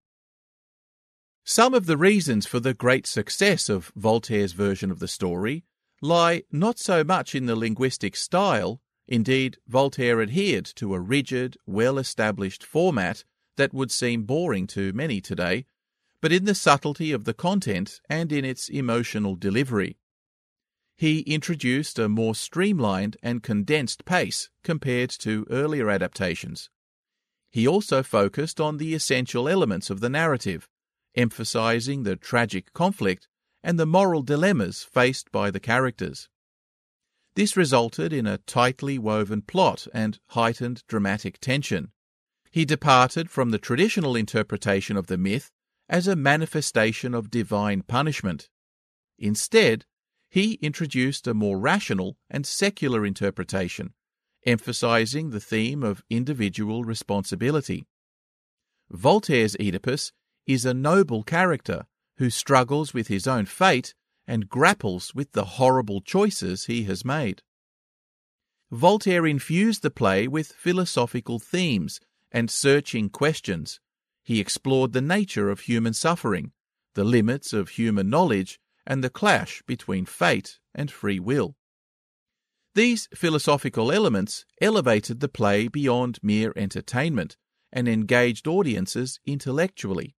A: Some of the reasons for the great success of Voltaire's version of the story lie not so much in the linguistic style. Indeed, Voltaire adhered to a rigid, well-established format that would seem boring to many today, but in the subtlety of the content and in its emotional delivery. He introduced a more streamlined and condensed pace compared to earlier adaptations. He also focused on the essential elements of the narrative, emphasizing the tragic conflict and the moral dilemmas faced by the characters. This resulted in a tightly woven plot and heightened dramatic tension. He departed from the traditional interpretation of the myth as a manifestation of divine punishment. Instead, he introduced a more rational and secular interpretation, emphasizing the theme of individual responsibility. Voltaire's Oedipus is a noble character who struggles with his own fate and grapples with the horrible choices he has made. Voltaire infused the play with philosophical themes and searching questions. He explored the nature of human suffering, the limits of human knowledge, and the clash between fate and free will. These philosophical elements elevated the play beyond mere entertainment and engaged audiences intellectually.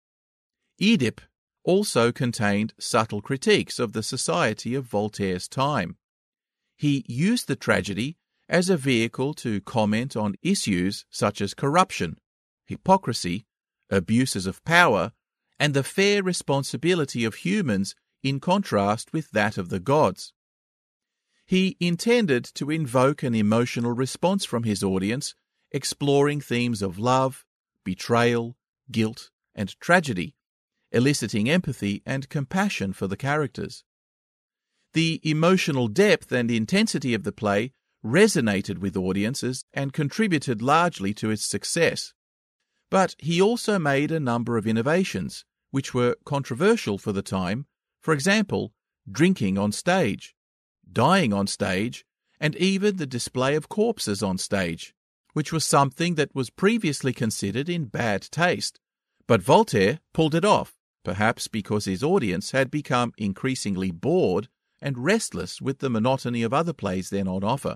A: Oedipe also contained subtle critiques of the society of Voltaire's time. He used the tragedy as a vehicle to comment on issues such as corruption, hypocrisy, abuses of power, and the fair responsibility of humans in contrast with that of the gods. He intended to invoke an emotional response from his audience, exploring themes of love, betrayal, guilt, and tragedy, eliciting empathy and compassion for the characters. The emotional depth and intensity of the play resonated with audiences and contributed largely to its success. But he also made a number of innovations, which were controversial for the time, for example, drinking on stage, dying on stage, and even the display of corpses on stage, which was something that was previously considered in bad taste. But Voltaire pulled it off, perhaps because his audience had become increasingly bored and restless with the monotony of other plays then on offer.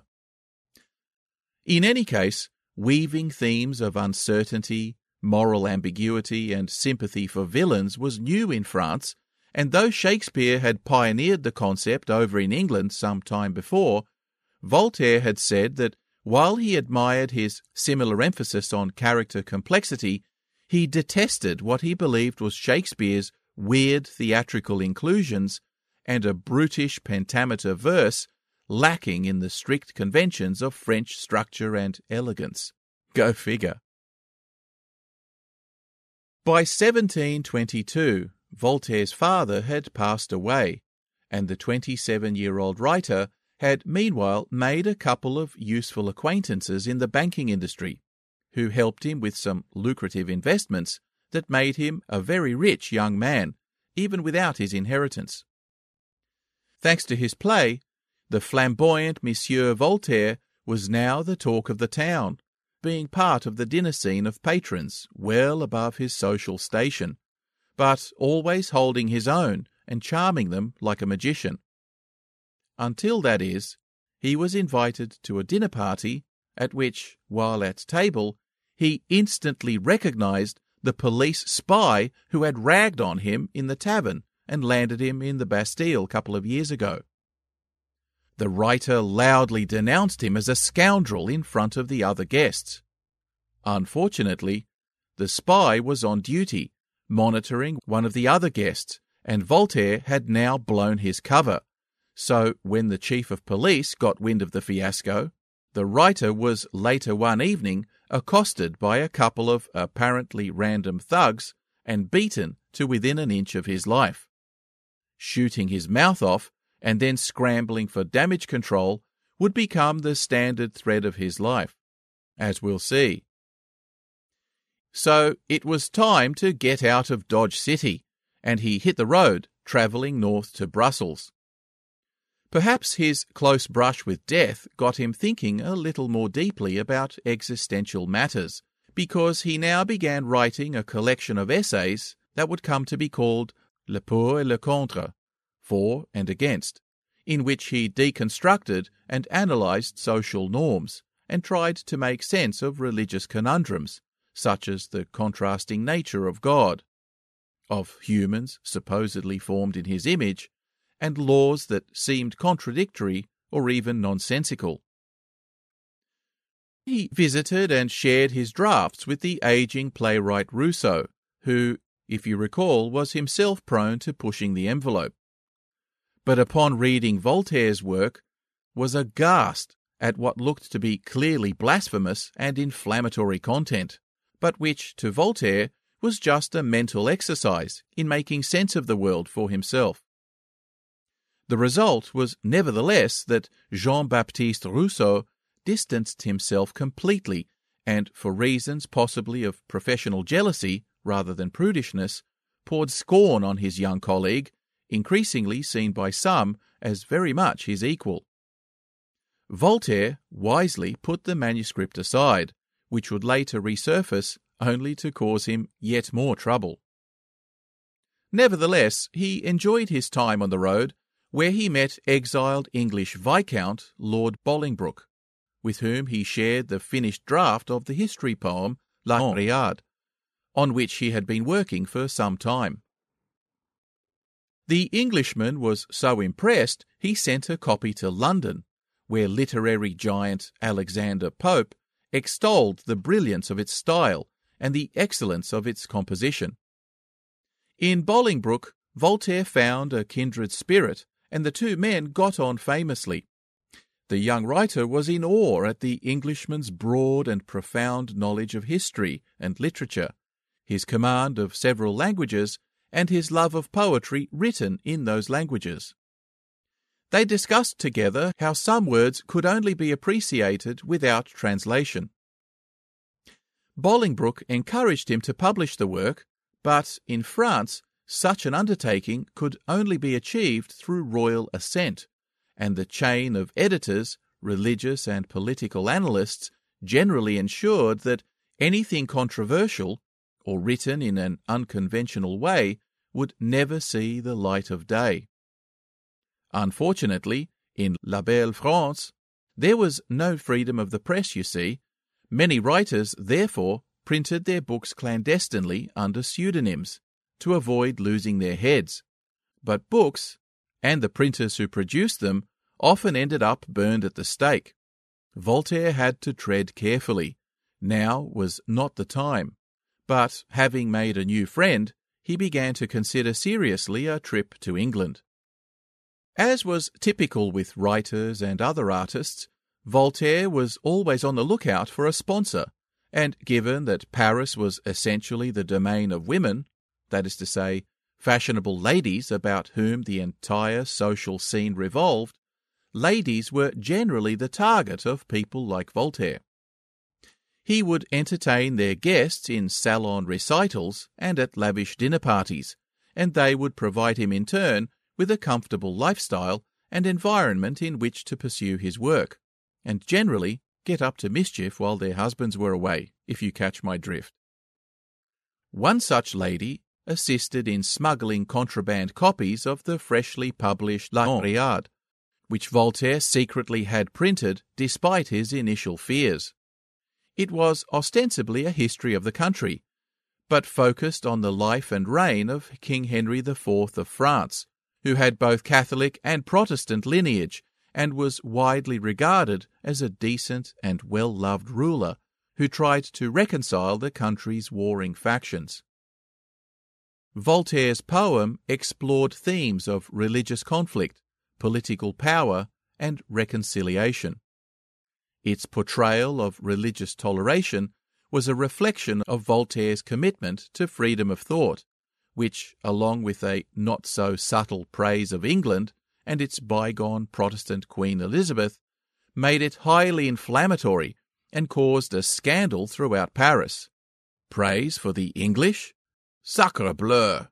A: In any case, weaving themes of uncertainty, moral ambiguity, and sympathy for villains was new in France, and though Shakespeare had pioneered the concept over in England some time before, Voltaire had said that while he admired his similar emphasis on character complexity, he detested what he believed was Shakespeare's weird theatrical inclusions and a brutish pentameter verse lacking in the strict conventions of French structure and elegance. Go figure. By 1722, Voltaire's father had passed away, and the 27-year-old writer had meanwhile made a couple of useful acquaintances in the banking industry, who helped him with some lucrative investments that made him a very rich young man, even without his inheritance. Thanks to his play, the flamboyant Monsieur Voltaire was now the talk of the town, being part of the dinner scene of patrons well above his social station, but always holding his own and charming them like a magician. Until, that is, he was invited to a dinner party at which, while at table, he instantly recognized the police spy who had ragged on him in the tavern and landed him in the Bastille a couple of years ago. The writer loudly denounced him as a scoundrel in front of the other guests. Unfortunately, the spy was on duty, monitoring one of the other guests, and Voltaire had now blown his cover. So when the chief of police got wind of the fiasco, the writer was later one evening accosted by a couple of apparently random thugs and beaten to within an inch of his life. Shooting his mouth off and then scrambling for damage control would become the standard thread of his life, as we'll see. So it was time to get out of Dodge City, and he hit the road, travelling north to Brussels. Perhaps his close brush with death got him thinking a little more deeply about existential matters, because he now began writing a collection of essays that would come to be called Le Pour et le Contre, For and Against, in which he deconstructed and analysed social norms and tried to make sense of religious conundrums, such as the contrasting nature of God, of humans supposedly formed in his image, and laws that seemed contradictory or even nonsensical. He visited and shared his drafts with the aging playwright Rousseau, who, if you recall, was himself prone to pushing the envelope. But upon reading Voltaire's work, was aghast at what looked to be clearly blasphemous and inflammatory content, but which, to Voltaire, was just a mental exercise in making sense of the world for himself. The result was nevertheless that Jean-Baptiste Rousseau distanced himself completely, and for reasons possibly of professional jealousy rather than prudishness, poured scorn on his young colleague, increasingly seen by some as very much his equal. Voltaire wisely put the manuscript aside, which would later resurface only to cause him yet more trouble. Nevertheless, he enjoyed his time on the road, where he met exiled English Viscount Lord Bolingbroke, with whom he shared the finished draft of the history poem La Henriade, on which he had been working for some time. The Englishman was so impressed he sent a copy to London, where literary giant Alexander Pope extolled the brilliance of its style and the excellence of its composition. In Bolingbroke, Voltaire found a kindred spirit, and the two men got on famously. The young writer was in awe at the Englishman's broad and profound knowledge of history and literature, his command of several languages, and his love of poetry written in those languages. They discussed together how some words could only be appreciated without translation. Bolingbroke encouraged him to publish the work, but in France such an undertaking could only be achieved through royal assent, and the chain of editors, religious and political analysts generally ensured that anything controversial or written in an unconventional way would never see the light of day. Unfortunately, in La Belle France, there was no freedom of the press, you see. Many writers, therefore, printed their books clandestinely under pseudonyms to avoid losing their heads. But books, and the printers who produced them, often ended up burned at the stake. Voltaire had to tread carefully. Now was not the time. But having made a new friend, he began to consider seriously a trip to England. As was typical with writers and other artists, Voltaire was always on the lookout for a sponsor, and given that Paris was essentially the domain of women, that is to say, fashionable ladies about whom the entire social scene revolved, ladies were generally the target of people like Voltaire. He would entertain their guests in salon recitals and at lavish dinner parties, and they would provide him in turn with a comfortable lifestyle and environment in which to pursue his work, and generally get up to mischief while their husbands were away, if you catch my drift. One such lady assisted in smuggling contraband copies of the freshly published La Henriade, which Voltaire secretly had printed despite his initial fears. It was ostensibly a history of the country, but focused on the life and reign of King Henry IV of France, who had both Catholic and Protestant lineage and was widely regarded as a decent and well-loved ruler who tried to reconcile the country's warring factions. Voltaire's poem explored themes of religious conflict, political power, and reconciliation. Its portrayal of religious toleration was a reflection of Voltaire's commitment to freedom of thought, which, along with a not-so-subtle praise of England and its bygone Protestant Queen Elizabeth, made it highly inflammatory and caused a scandal throughout Paris. Praise for the English? Sacre bleu!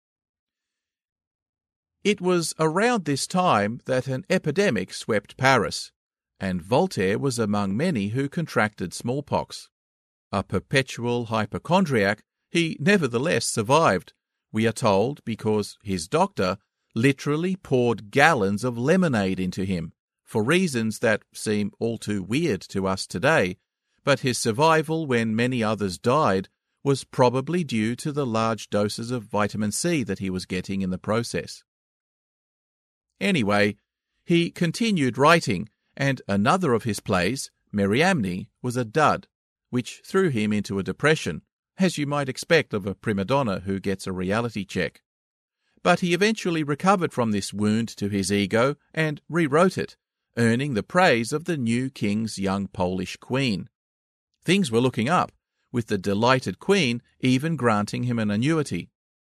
A: It was around this time that an epidemic swept Paris, and Voltaire was among many who contracted smallpox. A perpetual hypochondriac, he nevertheless survived, we are told, because his doctor literally poured gallons of lemonade into him, for reasons that seem all too weird to us today, but his survival when many others died was probably due to the large doses of vitamin C that he was getting in the process. Anyway, he continued writing, and another of his plays, Mariamne, was a dud, which threw him into a depression, as you might expect of a prima donna who gets a reality check. But he eventually recovered from this wound to his ego and rewrote it, earning the praise of the new king's young Polish queen. Things were looking up, with the delighted queen even granting him an annuity.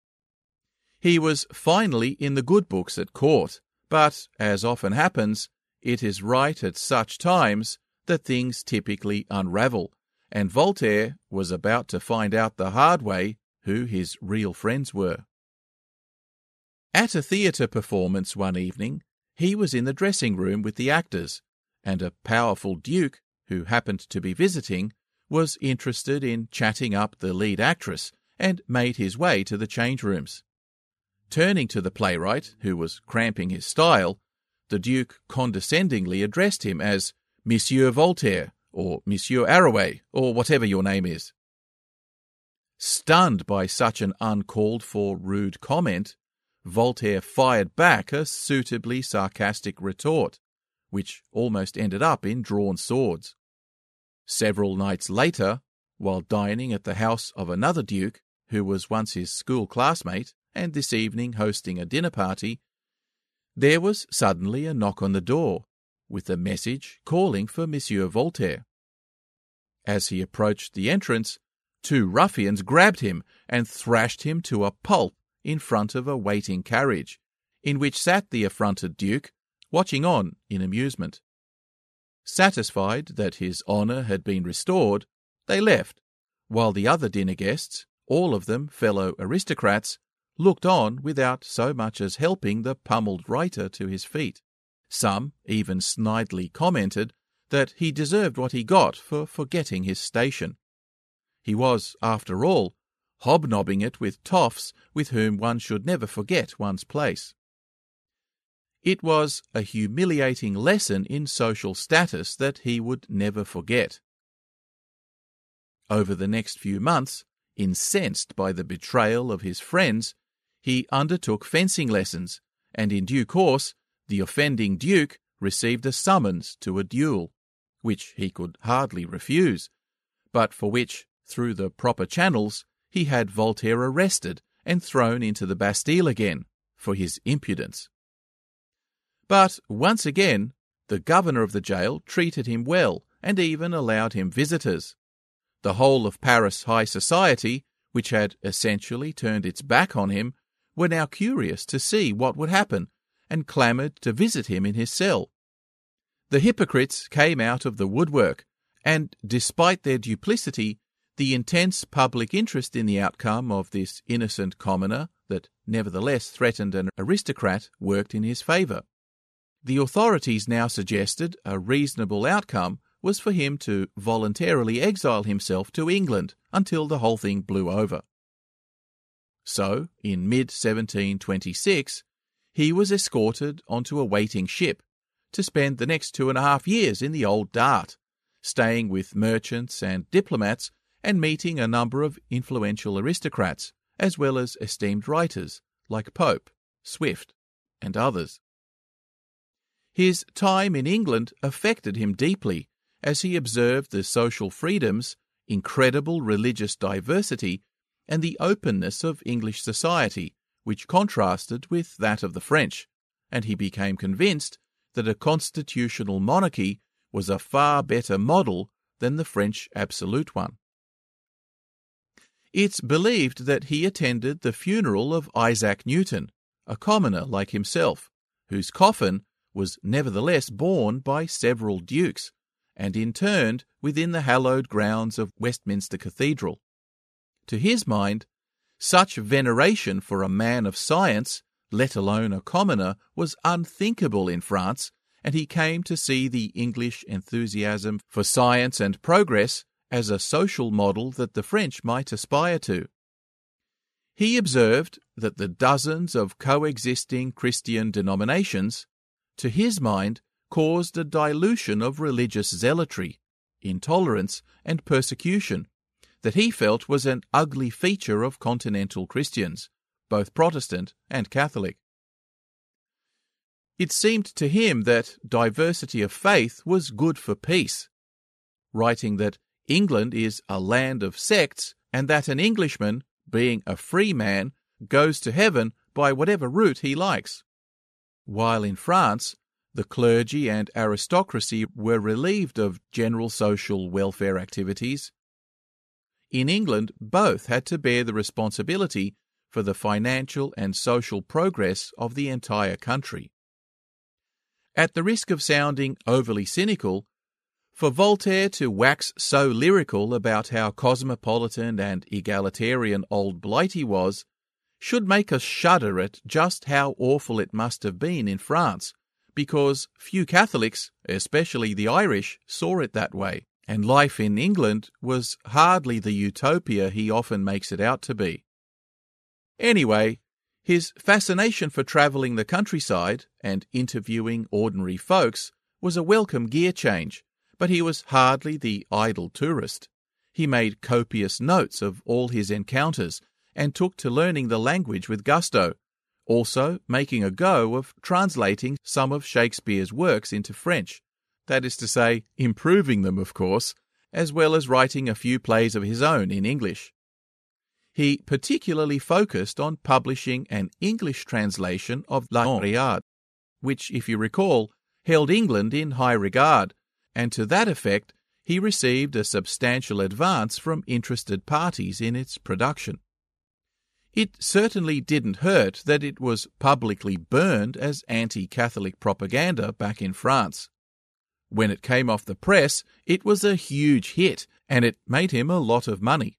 A: He was finally in the good books at court, but, as often happens, it is right at such times that things typically unravel, and Voltaire was about to find out the hard way who his real friends were. At a theatre performance one evening, he was in the dressing room with the actors, and a powerful duke, who happened to be visiting, was interested in chatting up the lead actress and made his way to the change rooms. Turning to the playwright, who was cramping his style, the Duke condescendingly addressed him as Monsieur Voltaire, or Monsieur Arroway, or whatever your name is. Stunned by such an uncalled-for rude comment, Voltaire fired back a suitably sarcastic retort, which almost ended up in drawn swords. Several nights later, while dining at the house of another duke, who was once his school classmate and this evening hosting a dinner party, there was suddenly a knock on the door, with a message calling for Monsieur Voltaire. As he approached the entrance, two ruffians grabbed him and thrashed him to a pulp in front of a waiting carriage, in which sat the affronted duke, watching on in amusement. Satisfied that his honour had been restored, they left, while the other dinner guests, all of them fellow aristocrats, looked on without so much as helping the pummelled writer to his feet. Some even snidely commented that he deserved what he got for forgetting his station. He was, after all, hobnobbing it with toffs with whom one should never forget one's place. It was a humiliating lesson in social status that he would never forget. Over the next few months, incensed by the betrayal of his friends, he undertook fencing lessons, and in due course the offending duke received a summons to a duel, which he could hardly refuse, but for which, through the proper channels, he had Voltaire arrested and thrown into the Bastille again for his impudence. But once again, the governor of the jail treated him well and even allowed him visitors. The whole of Paris high society, which had essentially turned its back on him, were now curious to see what would happen and clamoured to visit him in his cell. The hypocrites came out of the woodwork, and despite their duplicity, the intense public interest in the outcome of this innocent commoner that nevertheless threatened an aristocrat worked in his favour. The authorities now suggested a reasonable outcome was for him to voluntarily exile himself to England until the whole thing blew over. So, in mid-1726, he was escorted onto a waiting ship to spend the next 2.5 years in the old Dart, staying with merchants and diplomats and meeting a number of influential aristocrats, as well as esteemed writers like Pope, Swift, and others. His time in England affected him deeply as he observed the social freedoms, incredible religious diversity, and the openness of English society, which contrasted with that of the French, and he became convinced that a constitutional monarchy was a far better model than the French absolute one. It's believed that he attended the funeral of Isaac Newton, a commoner like himself, whose coffin was nevertheless borne by several dukes, and interred within the hallowed grounds of Westminster Cathedral. To his mind, such veneration for a man of science, let alone a commoner, was unthinkable in France, and he came to see the English enthusiasm for science and progress as a social model that the French might aspire to. He observed that the dozens of coexisting Christian denominations, to his mind, caused a dilution of religious zealotry, intolerance, and persecution that he felt was an ugly feature of continental Christians, both Protestant and Catholic. It seemed to him that diversity of faith was good for peace, writing that England is a land of sects and that an Englishman, being a free man, goes to heaven by whatever route he likes. While in France, the clergy and aristocracy were relieved of general social welfare activities. In England, both had to bear the responsibility for the financial and social progress of the entire country. At the risk of sounding overly cynical, for Voltaire to wax so lyrical about how cosmopolitan and egalitarian old Blighty was should make us shudder at just how awful it must have been in France, because few Catholics, especially the Irish, saw it that way, and life in England was hardly the utopia he often makes it out to be. Anyway, his fascination for travelling the countryside and interviewing ordinary folks was a welcome gear change, but he was hardly the idle tourist. He made copious notes of all his encounters and took to learning the language with gusto, also making a go of translating some of Shakespeare's works into French, that is to say, improving them, of course, as well as writing a few plays of his own in English. He particularly focused on publishing an English translation of La Henriade, which, if you recall, held England in high regard, and to that effect he received a substantial advance from interested parties in its production. It certainly didn't hurt that it was publicly burned as anti-Catholic propaganda back in France. When it came off the press, it was a huge hit, and it made him a lot of money.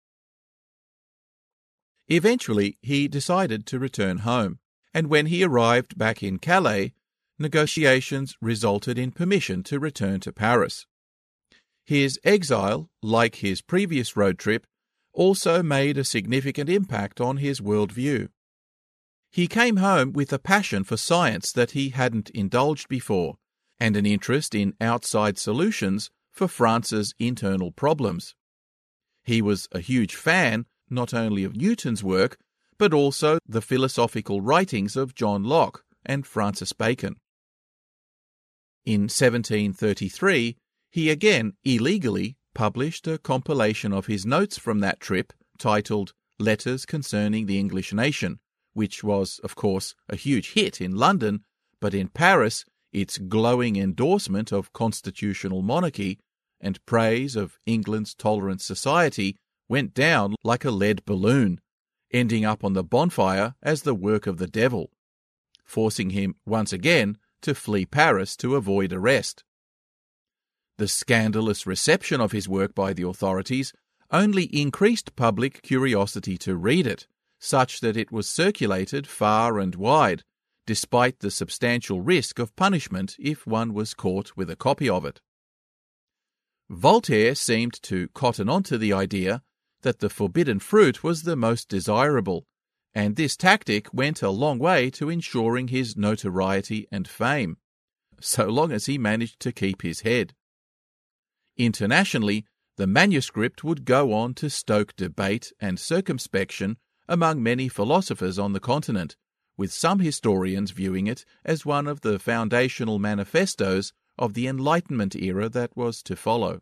A: Eventually, he decided to return home, and when he arrived back in Calais, negotiations resulted in permission to return to Paris. His exile, like his previous road trip, also made a significant impact on his worldview. He came home with a passion for science that he hadn't indulged before, and an interest in outside solutions for France's internal problems. He was a huge fan not only of Newton's work, but also the philosophical writings of John Locke and Francis Bacon. In 1733, he again illegally published a compilation of his notes from that trip titled Letters Concerning the English Nation, which was, of course, a huge hit in London, but in Paris its glowing endorsement of constitutional monarchy and praise of England's tolerant society went down like a lead balloon, ending up on the bonfire as the work of the devil, forcing him once again to flee Paris to avoid arrest. The scandalous reception of his work by the authorities only increased public curiosity to read it, such that it was circulated far and wide, despite the substantial risk of punishment if one was caught with a copy of it. Voltaire seemed to cotton on to the idea that the forbidden fruit was the most desirable, and this tactic went a long way to ensuring his notoriety and fame, so long as he managed to keep his head. Internationally, the manuscript would go on to stoke debate and circumspection among many philosophers on the continent, with some historians viewing it as one of the foundational manifestos of the Enlightenment era that was to follow.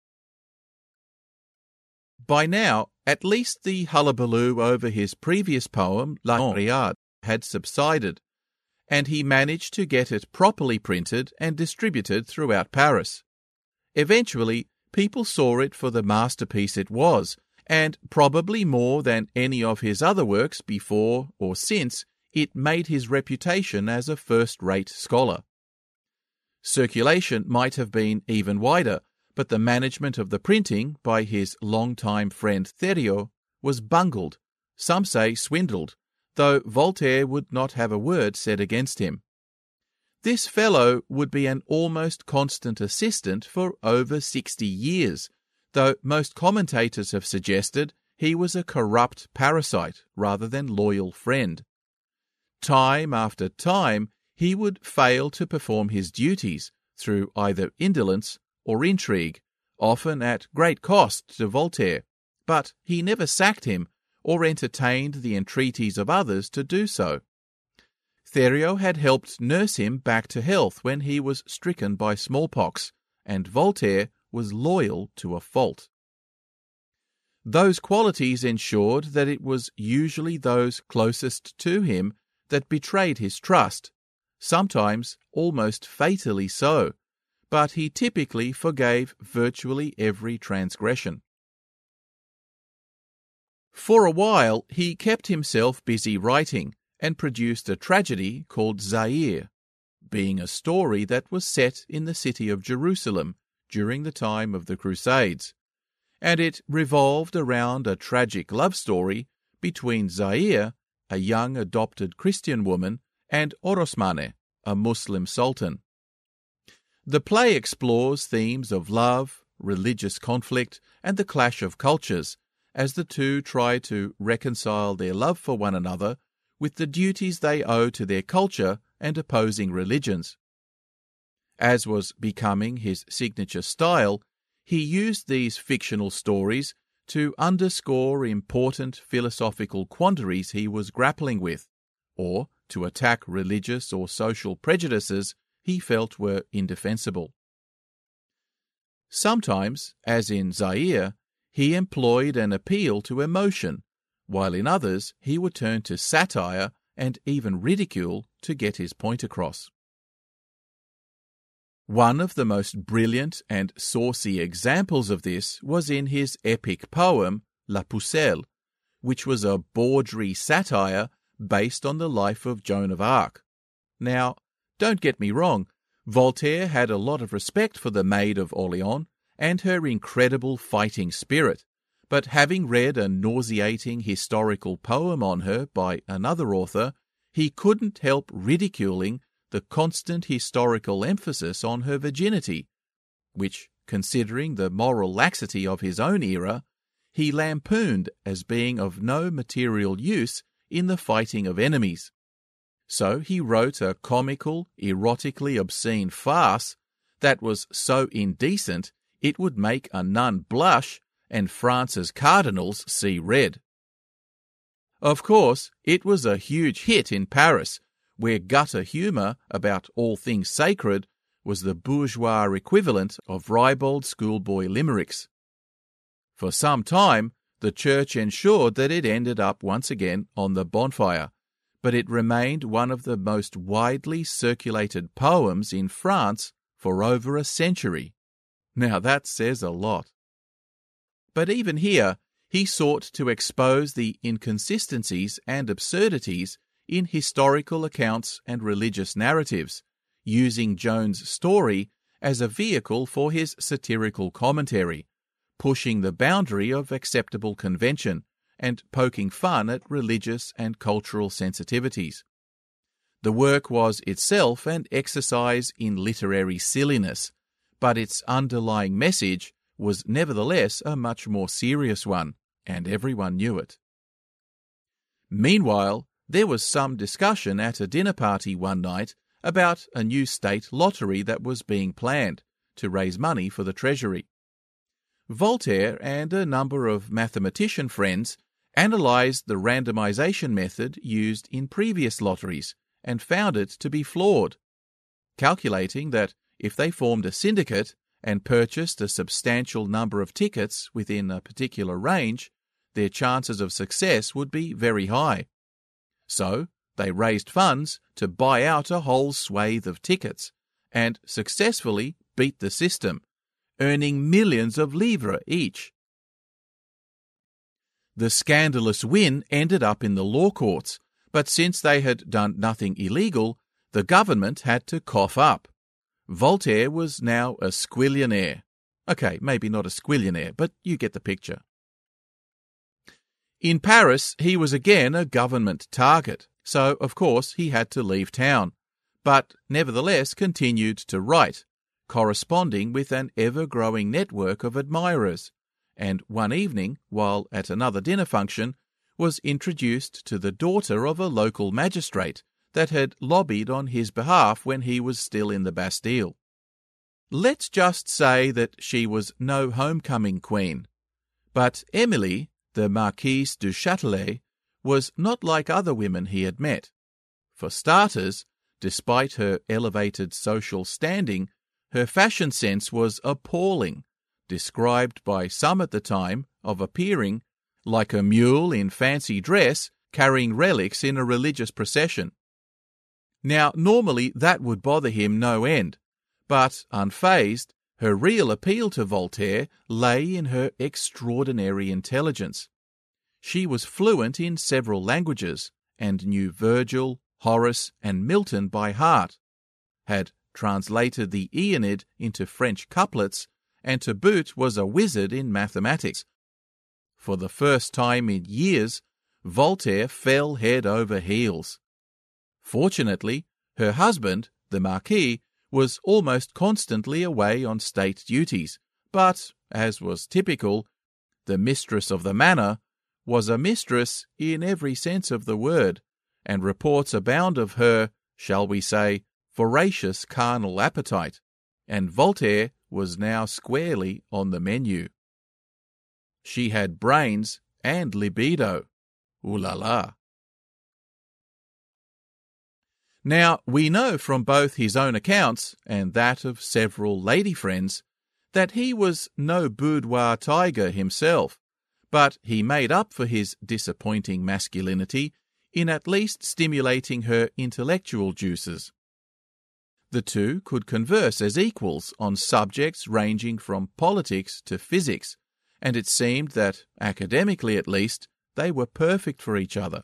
A: By now, at least the hullabaloo over his previous poem, La Henriade, had subsided, and he managed to get it properly printed and distributed throughout Paris. Eventually, people saw it for the masterpiece it was, and probably more than any of his other works before or since, it made his reputation as a first-rate scholar. Circulation might have been even wider, but the management of the printing by his longtime friend Theriot was bungled, some say swindled, though Voltaire would not have a word said against him. This fellow would be an almost constant assistant for over 60 years, though most commentators have suggested he was a corrupt parasite rather than loyal friend. Time after time, he would fail to perform his duties through either indolence or intrigue, often at great cost to Voltaire, but he never sacked him or entertained the entreaties of others to do so. Theriot had helped nurse him back to health when he was stricken by smallpox, and Voltaire was loyal to a fault. Those qualities ensured that it was usually those closest to him that betrayed his trust, sometimes almost fatally so, but he typically forgave virtually every transgression. For a while, he kept himself busy writing and produced a tragedy called Zaire, being a story that was set in the city of Jerusalem during the time of the Crusades, and it revolved around a tragic love story between Zaire, a young adopted Christian woman, and Orosmane, a Muslim sultan. The play explores themes of love, religious conflict, and the clash of cultures, as the two try to reconcile their love for one another with the duties they owe to their culture and opposing religions. As was becoming his signature style, he used these fictional stories to underscore important philosophical quandaries he was grappling with, or to attack religious or social prejudices he felt were indefensible. Sometimes, as in Zaire, he employed an appeal to emotion, while in others he would turn to satire and even ridicule to get his point across. One of the most brilliant and saucy examples of this was in his epic poem La Pucelle, which was a bawdry satire based on the life of Joan of Arc. Now, don't get me wrong, Voltaire had a lot of respect for the Maid of Orleans and her incredible fighting spirit, but having read a nauseating historical poem on her by another author, he couldn't help ridiculing the constant historical emphasis on her virginity, which, considering the moral laxity of his own era, he lampooned as being of no material use in the fighting of enemies. So he wrote a comical, erotically obscene farce that was so indecent it would make a nun blush and France's cardinals see red. Of course, it was a huge hit in Paris, where gutter humour about all things sacred was the bourgeois equivalent of ribald schoolboy limericks. For some time, the church ensured that it ended up once again on the bonfire, but it remained one of the most widely circulated poems in France for over a century. Now that says a lot. But even here, he sought to expose the inconsistencies and absurdities in historical accounts and religious narratives, using Joan's story as a vehicle for his satirical commentary, pushing the boundary of acceptable convention and poking fun at religious and cultural sensitivities. The work was itself an exercise in literary silliness, but its underlying message was nevertheless a much more serious one, and everyone knew it. Meanwhile, there was some discussion at a dinner party one night about a new state lottery that was being planned to raise money for the Treasury. Voltaire and a number of mathematician friends analysed the randomization method used in previous lotteries and found it to be flawed, calculating that if they formed a syndicate and purchased a substantial number of tickets within a particular range, their chances of success would be very high. So, they raised funds to buy out a whole swathe of tickets and successfully beat the system, earning millions of livres each. The scandalous win ended up in the law courts, but since they had done nothing illegal, the government had to cough up. Voltaire was now a squillionaire. Okay, maybe not a squillionaire, but you get the picture. In Paris, he was again a government target, so of course he had to leave town, but nevertheless continued to write, corresponding with an ever-growing network of admirers, and one evening, while at another dinner function, was introduced to the daughter of a local magistrate that had lobbied on his behalf when he was still in the Bastille. Let's just say that she was no homecoming queen, but Emily, the Marquise du Châtelet, was not like other women he had met. For starters, despite her elevated social standing, her fashion sense was appalling, described by some at the time of appearing like a mule in fancy dress carrying relics in a religious procession. Now, normally that would bother him no end, but unfazed, her real appeal to Voltaire lay in her extraordinary intelligence. She was fluent in several languages and knew Virgil, Horace, and Milton by heart, had translated the Aeneid into French couplets, and to boot was a wizard in mathematics. For the first time in years, Voltaire fell head over heels. Fortunately, her husband, the Marquis, was almost constantly away on state duties, but, as was typical, the mistress of the manor was a mistress in every sense of the word, and reports abound of her, shall we say, voracious carnal appetite, and Voltaire was now squarely on the menu. She had brains and libido. Ooh la la. Now, we know from both his own accounts and that of several lady friends that he was no boudoir tiger himself, but he made up for his disappointing masculinity in at least stimulating her intellectual juices. The two could converse as equals on subjects ranging from politics to physics, and it seemed that, academically at least, they were perfect for each other.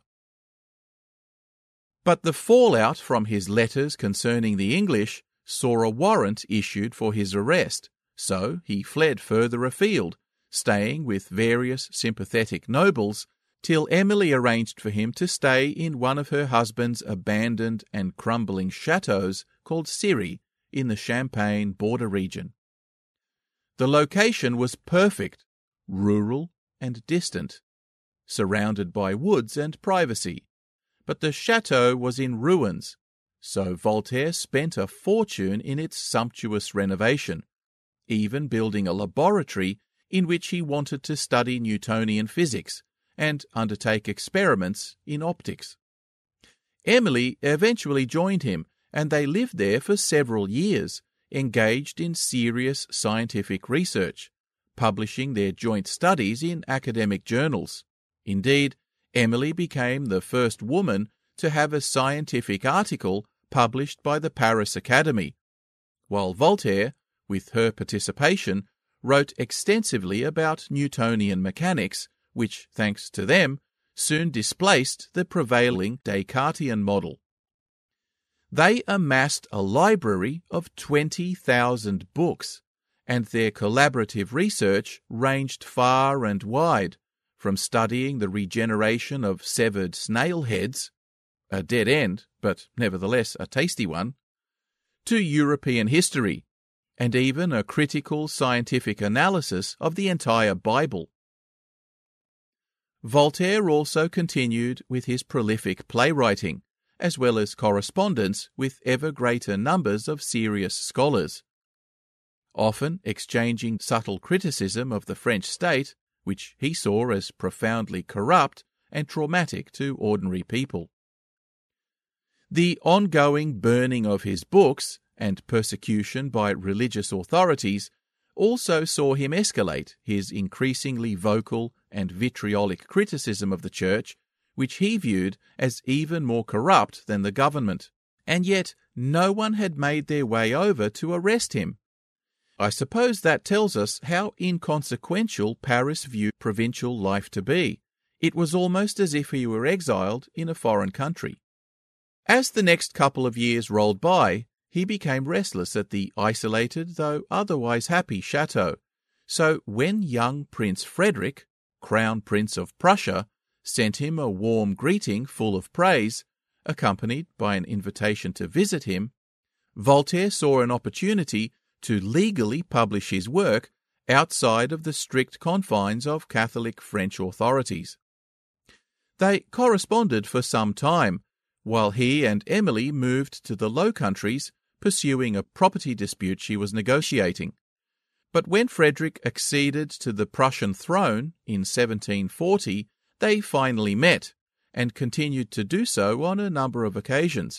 A: But the fallout from his letters concerning the English saw a warrant issued for his arrest, so he fled further afield, staying with various sympathetic nobles, till Emily arranged for him to stay in one of her husband's abandoned and crumbling chateaux called Cirey in the Champagne border region. The location was perfect, rural and distant, surrounded by woods and privacy, but the chateau was in ruins, so Voltaire spent a fortune in its sumptuous renovation, even building a laboratory in which he wanted to study Newtonian physics and undertake experiments in optics. Emily eventually joined him, and they lived there for several years, engaged in serious scientific research, publishing their joint studies in academic journals. Indeed, Emily became the first woman to have a scientific article published by the Paris Academy, while Voltaire, with her participation, wrote extensively about Newtonian mechanics, which, thanks to them, soon displaced the prevailing Descartesian model. They amassed a library of 20,000 books, and their collaborative research ranged far and wide, from studying the regeneration of severed snail heads, a dead end, but nevertheless a tasty one, to European history, and even a critical scientific analysis of the entire Bible. Voltaire also continued with his prolific playwriting, as well as correspondence with ever greater numbers of serious scholars, often exchanging subtle criticism of the French state, which he saw as profoundly corrupt and traumatic to ordinary people. The ongoing burning of his books and persecution by religious authorities also saw him escalate his increasingly vocal and vitriolic criticism of the Church, which he viewed as even more corrupt than the government, and yet no one had made their way over to arrest him. I suppose that tells us how inconsequential Paris viewed provincial life to be. It was almost as if he were exiled in a foreign country. As the next couple of years rolled by, he became restless at the isolated, though otherwise happy chateau. So when young Prince Frederick, Crown Prince of Prussia, sent him a warm greeting full of praise, accompanied by an invitation to visit him, Voltaire saw an opportunity to legally publish his work outside of the strict confines of Catholic French authorities. They corresponded for some time, while he and Emily moved to the Low Countries, pursuing a property dispute she was negotiating. But when Frederick acceded to the Prussian throne in 1740, they finally met, and continued to do so on a number of occasions.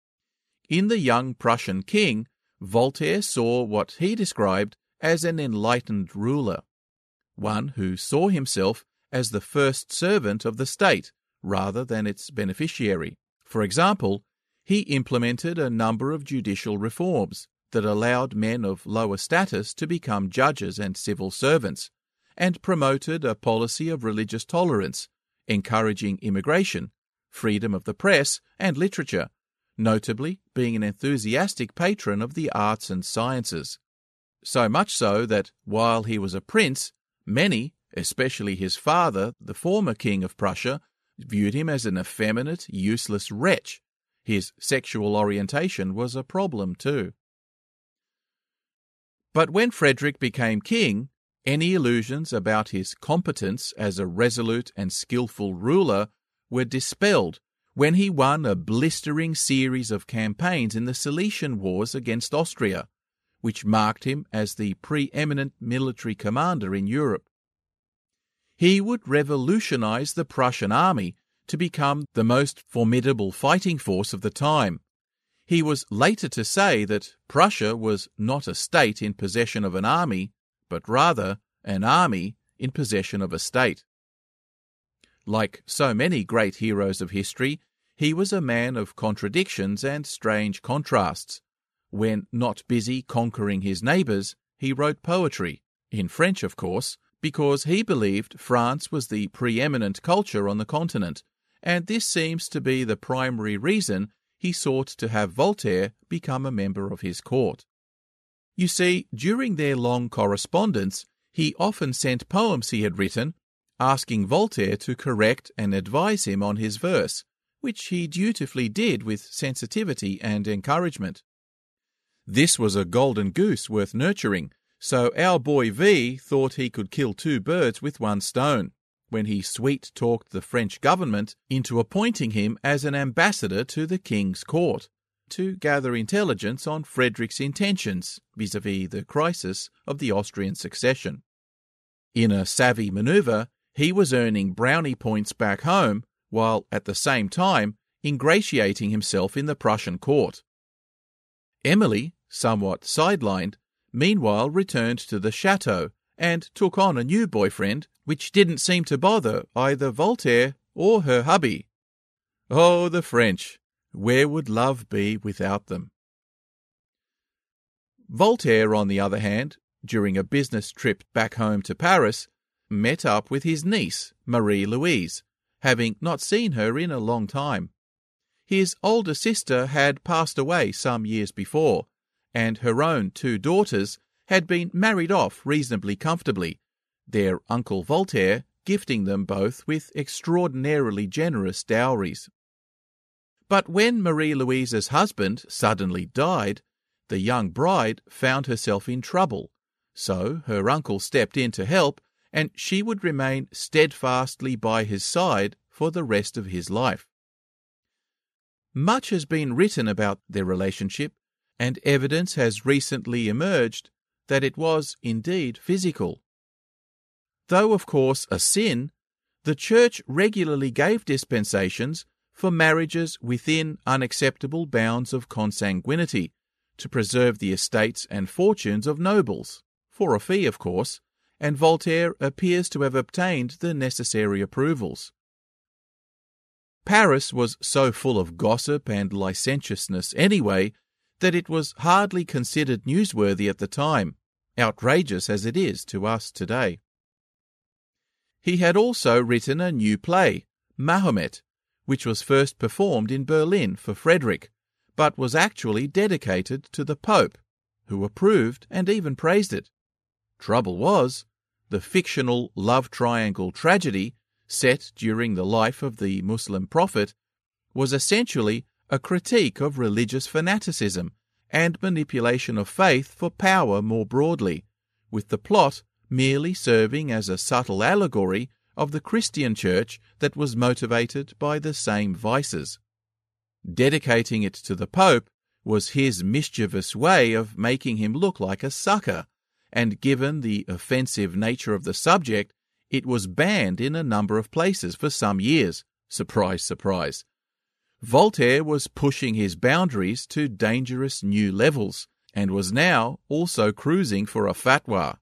A: In the young Prussian king, Voltaire saw what he described as an enlightened ruler, one who saw himself as the first servant of the state rather than its beneficiary. For example, he implemented a number of judicial reforms that allowed men of lower status to become judges and civil servants, and promoted a policy of religious tolerance, encouraging immigration, freedom of the press, and literature, notably being an enthusiastic patron of the arts and sciences. So much so that, while he was a prince, many, especially his father, the former king of Prussia, viewed him as an effeminate, useless wretch. His sexual orientation was a problem too. But when Frederick became king, any illusions about his competence as a resolute and skillful ruler were dispelled when he won a blistering series of campaigns in the Silesian Wars against Austria, which marked him as the preeminent military commander in Europe. He would revolutionize the Prussian army to become the most formidable fighting force of the time. He was later to say that Prussia was not a state in possession of an army, but rather an army in possession of a state. Like so many great heroes of history, he was a man of contradictions and strange contrasts. When not busy conquering his neighbours, he wrote poetry, in French of course, because he believed France was the preeminent culture on the continent, and this seems to be the primary reason he sought to have Voltaire become a member of his court. You see, during their long correspondence, he often sent poems he had written, asking Voltaire to correct and advise him on his verse, which he dutifully did with sensitivity and encouragement. This was a golden goose worth nurturing, so our boy V thought he could kill two birds with one stone, when he sweet-talked the French government into appointing him as an ambassador to the king's court, to gather intelligence on Frederick's intentions vis-à-vis the crisis of the Austrian succession. In a savvy manoeuvre, he was earning brownie points back home, while at the same time ingratiating himself in the Prussian court. Emily, somewhat sidelined, meanwhile returned to the chateau and took on a new boyfriend, which didn't seem to bother either Voltaire or her hubby. Oh, the French! Where would love be without them? Voltaire, on the other hand, during a business trip back home to Paris, met up with his niece, Marie-Louise, having not seen her in a long time. His older sister had passed away some years before, and her own two daughters had been married off reasonably comfortably, their Uncle Voltaire gifting them both with extraordinarily generous dowries. But when Marie-Louise's husband suddenly died, the young bride found herself in trouble, so her uncle stepped in to help, and she would remain steadfastly by his side for the rest of his life. Much has been written about their relationship, and evidence has recently emerged that it was indeed physical. Though, of course, a sin, the Church regularly gave dispensations for marriages within unacceptable bounds of consanguinity, to preserve the estates and fortunes of nobles, for a fee, of course, and Voltaire appears to have obtained the necessary approvals. Paris was so full of gossip and licentiousness anyway that it was hardly considered newsworthy at the time, outrageous as it is to us today. He had also written a new play, Mahomet, which was first performed in Berlin for Frederick, but was actually dedicated to the Pope, who approved and even praised it. Trouble was, the fictional love triangle tragedy, set during the life of the Muslim prophet, was essentially a critique of religious fanaticism and manipulation of faith for power more broadly, with the plot merely serving as a subtle allegory of the Christian Church that was motivated by the same vices. Dedicating it to the Pope was his mischievous way of making him look like a sucker, and given the offensive nature of the subject, it was banned in a number of places for some years. Surprise, surprise. Voltaire was pushing his boundaries to dangerous new levels, and was now also cruising for a fatwa.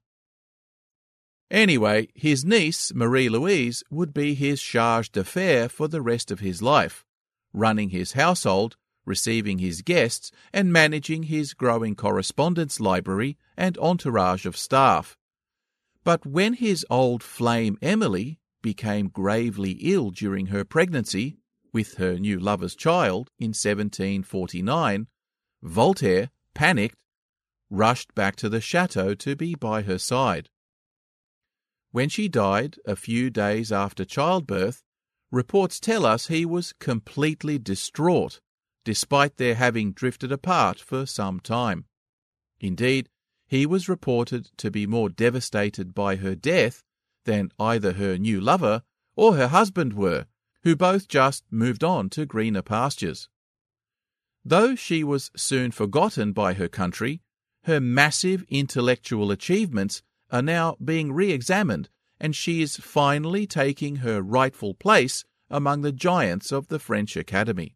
A: Anyway, his niece, Marie-Louise, would be his charge d'affaires for the rest of his life, running his household, receiving his guests, and managing his growing correspondence library and entourage of staff. But when his old flame Emily became gravely ill during her pregnancy, with her new lover's child in 1749, Voltaire, panicked, rushed back to the chateau to be by her side. When she died a few days after childbirth, reports tell us he was completely distraught, despite their having drifted apart for some time. Indeed, he was reported to be more devastated by her death than either her new lover or her husband were, who both just moved on to greener pastures. Though she was soon forgotten by her country, her massive intellectual achievements are now being re-examined, and she is finally taking her rightful place among the giants of the French Academy.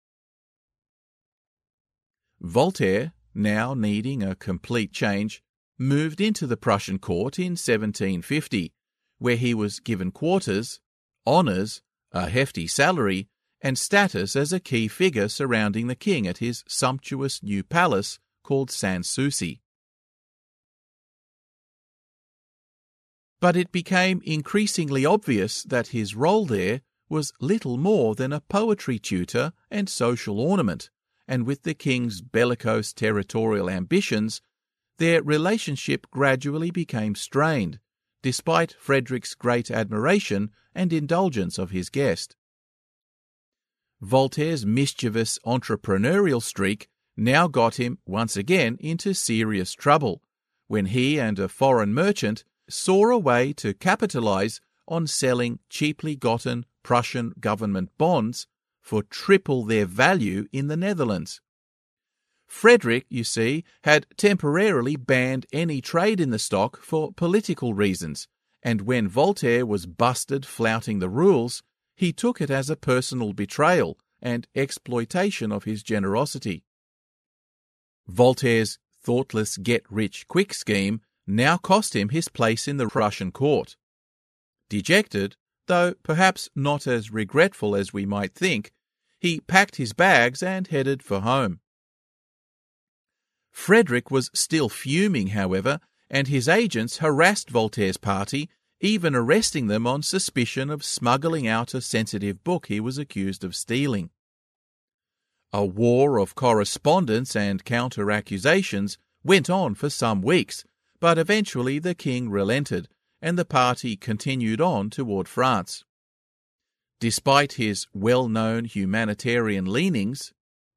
A: Voltaire, now needing a complete change, moved into the Prussian court in 1750, where he was given quarters, honours, a hefty salary, and status as a key figure surrounding the king at his sumptuous new palace called Sans-Souci. But it became increasingly obvious that his role there was little more than a poetry tutor and social ornament, and with the king's bellicose territorial ambitions, their relationship gradually became strained, despite Frederick's great admiration and indulgence of his guest. Voltaire's mischievous entrepreneurial streak now got him once again into serious trouble, when he and a foreign merchant saw a way to capitalize on selling cheaply gotten Prussian government bonds for triple their value in the Netherlands. Frederick, you see, had temporarily banned any trade in the stock for political reasons, and when Voltaire was busted flouting the rules, he took it as a personal betrayal and exploitation of his generosity. Voltaire's thoughtless get-rich-quick scheme now cost him his place in the Prussian court. Dejected, though perhaps not as regretful as we might think, he packed his bags and headed for home. Frederick was still fuming, however, and his agents harassed Voltaire's party, even arresting them on suspicion of smuggling out a sensitive book he was accused of stealing. A war of correspondence and counter-accusations went on for some weeks, but eventually the king relented, and the party continued on toward France. Despite his well-known humanitarian leanings,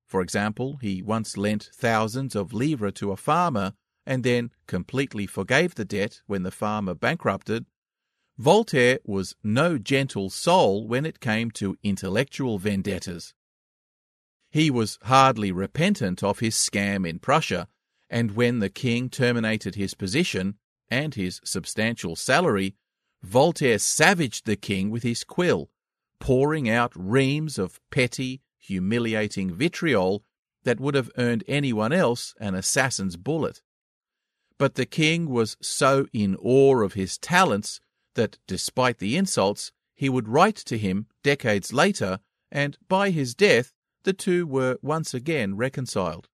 A: For example, he once lent thousands of livres to a farmer and then completely forgave the debt when the farmer bankrupted, Voltaire was no gentle soul when it came to intellectual vendettas. He was hardly repentant of his scam in Prussia, and when the king terminated his position and his substantial salary, Voltaire savaged the king with his quill, pouring out reams of petty, humiliating vitriol that would have earned anyone else an assassin's bullet. But the king was so in awe of his talents that, despite the insults, he would write to him decades later, and by his death the two were once again reconciled.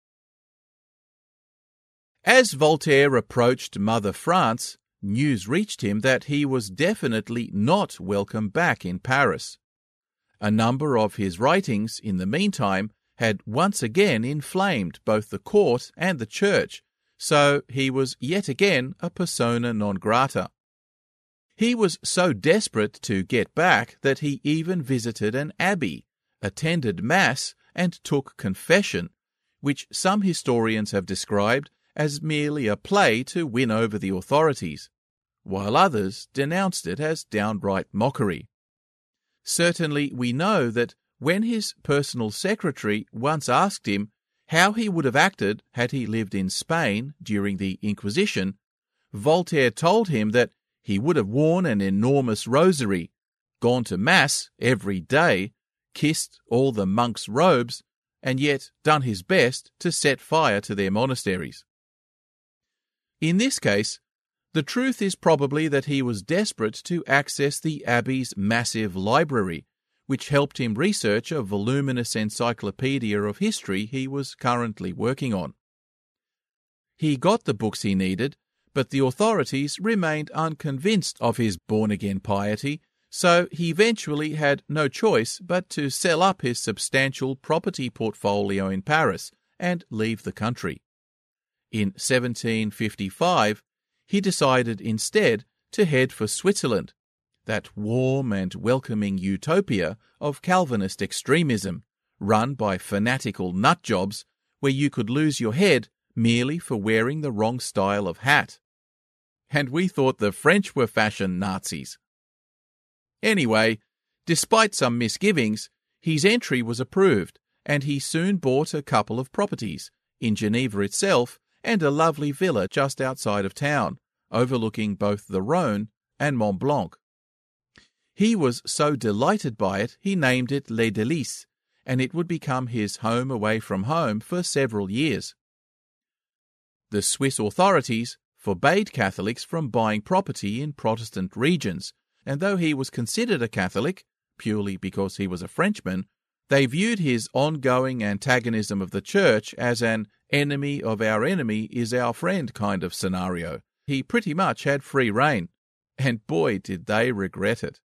A: As Voltaire approached Mother France, news reached him that he was definitely not welcome back in Paris. A number of his writings, in the meantime, had once again inflamed both the court and the church, so he was yet again a persona non grata. He was so desperate to get back that he even visited an abbey, attended Mass, and took confession, which some historians have described as merely a play to win over the authorities, while others denounced it as downright mockery. Certainly we know that when his personal secretary once asked him how he would have acted had he lived in Spain during the Inquisition, Voltaire told him that he would have worn an enormous rosary, gone to Mass every day, kissed all the monks' robes, and yet done his best to set fire to their monasteries. In this case, the truth is probably that he was desperate to access the abbey's massive library, which helped him research a voluminous encyclopedia of history he was currently working on. He got the books he needed, but the authorities remained unconvinced of his born-again piety, so he eventually had no choice but to sell up his substantial property portfolio in Paris and leave the country. In 1755, he decided instead to head for Switzerland, that warm and welcoming utopia of Calvinist extremism, run by fanatical nutjobs, where you could lose your head merely for wearing the wrong style of hat. And we thought the French were fashion Nazis. Anyway, despite some misgivings, his entry was approved, and he soon bought a couple of properties, in Geneva itself, and a lovely villa just outside of town, overlooking both the Rhone and Mont Blanc. He was so delighted by it, he named it Les Délices, and it would become his home away from home for several years. The Swiss authorities forbade Catholics from buying property in Protestant regions, and though he was considered a Catholic, purely because he was a Frenchman, they viewed his ongoing antagonism of the Church as an enemy of our enemy is our friend kind of scenario. He pretty much had free rein, and boy did they regret it.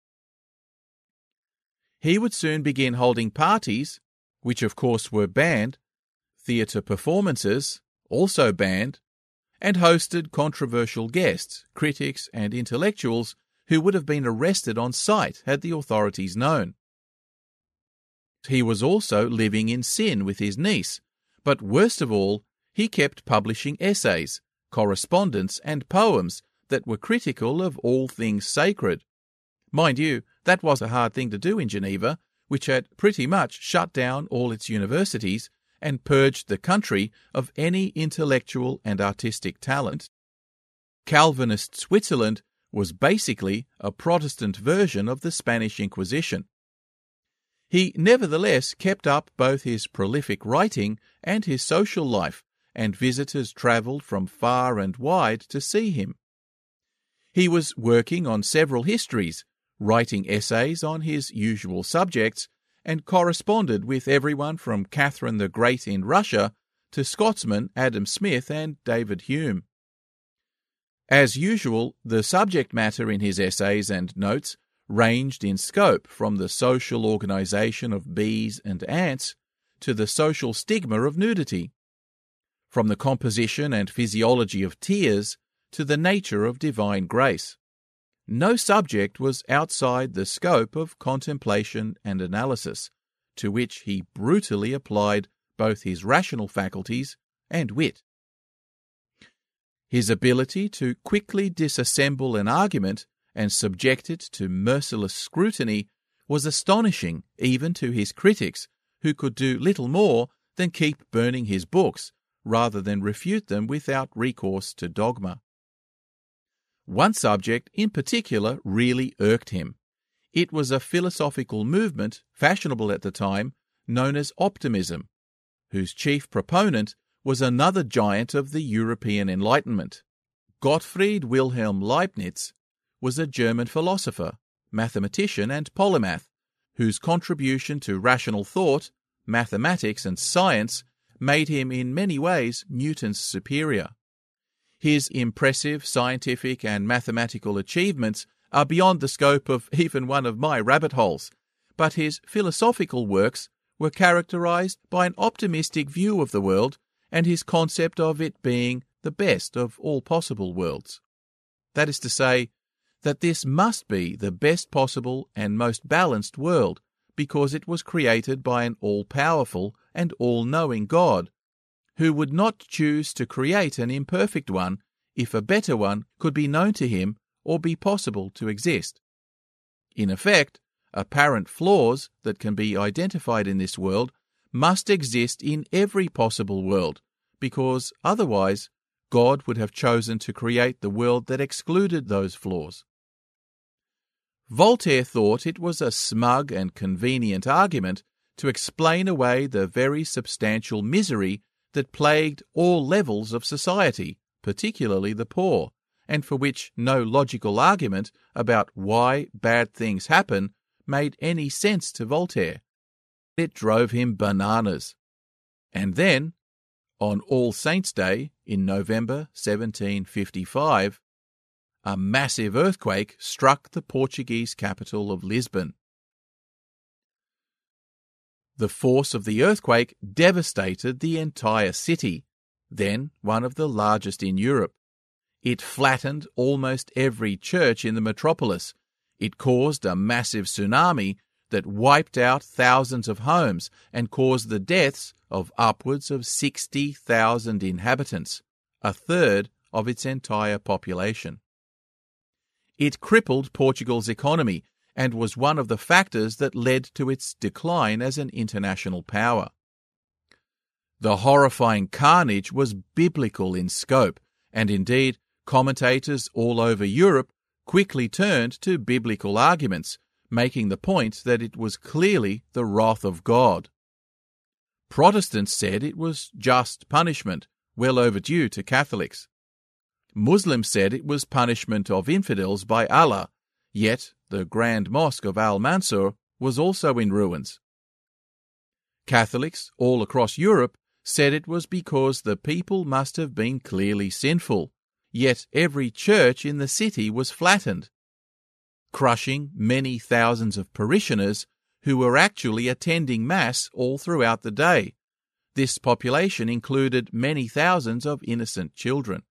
A: He would soon begin holding parties, which of course were banned, theatre performances, also banned, and hosted controversial guests, critics and intellectuals who would have been arrested on sight had the authorities known. He was also living in sin with his niece, but worst of all, he kept publishing essays, correspondence and poems that were critical of all things sacred. Mind you, that was a hard thing to do in Geneva, which had pretty much shut down all its universities and purged the country of any intellectual and artistic talent. Calvinist Switzerland was basically a Protestant version of the Spanish Inquisition. He nevertheless kept up both his prolific writing and his social life, and visitors travelled from far and wide to see him. He was working on several histories, writing essays on his usual subjects, and corresponded with everyone from Catherine the Great in Russia to Scotsman Adam Smith and David Hume. As usual, the subject matter in his essays and notes ranged in scope from the social organization of bees and ants to the social stigma of nudity, from the composition and physiology of tears to the nature of divine grace. No subject was outside the scope of contemplation and analysis, to which he brutally applied both his rational faculties and wit. His ability to quickly disassemble an argument and subject it to merciless scrutiny was astonishing even to his critics, who could do little more than keep burning his books rather than refute them without recourse to dogma. One subject in particular really irked him. It was a philosophical movement, fashionable at the time, known as optimism, whose chief proponent was another giant of the European Enlightenment. Gottfried Wilhelm Leibniz was a German philosopher, mathematician and polymath, whose contribution to rational thought, mathematics and science made him in many ways Newton's superior. His impressive scientific and mathematical achievements are beyond the scope of even one of my rabbit holes, but his philosophical works were characterized by an optimistic view of the world and his concept of it being the best of all possible worlds. That is to say, that this must be the best possible and most balanced world, because it was created by an all-powerful and all-knowing God, who would not choose to create an imperfect one if a better one could be known to him or be possible to exist. In effect, apparent flaws that can be identified in this world must exist in every possible world, because otherwise God would have chosen to create the world that excluded those flaws. Voltaire thought it was a smug and convenient argument to explain away the very substantial misery that plagued all levels of society, particularly the poor, and for which no logical argument about why bad things happen made any sense to Voltaire. It drove him bananas. And then, on All Saints' Day in November 1755, a massive earthquake struck the Portuguese capital of Lisbon. The force of the earthquake devastated the entire city, then one of the largest in Europe. It flattened almost every church in the metropolis. It caused a massive tsunami that wiped out thousands of homes and caused the deaths of upwards of 60,000 inhabitants, a third of its entire population. It crippled Portugal's economy and was one of the factors that led to its decline as an international power. The horrifying carnage was biblical in scope, and indeed, commentators all over Europe quickly turned to biblical arguments, making the point that it was clearly the wrath of God. Protestants said it was just punishment, well overdue to Catholics. Muslims said it was punishment of infidels by Allah, yet the Grand Mosque of Al-Mansur was also in ruins. Catholics all across Europe said it was because the people must have been clearly sinful, yet every church in the city was flattened, crushing many thousands of parishioners who were actually attending Mass all throughout the day. This population included many thousands of innocent children.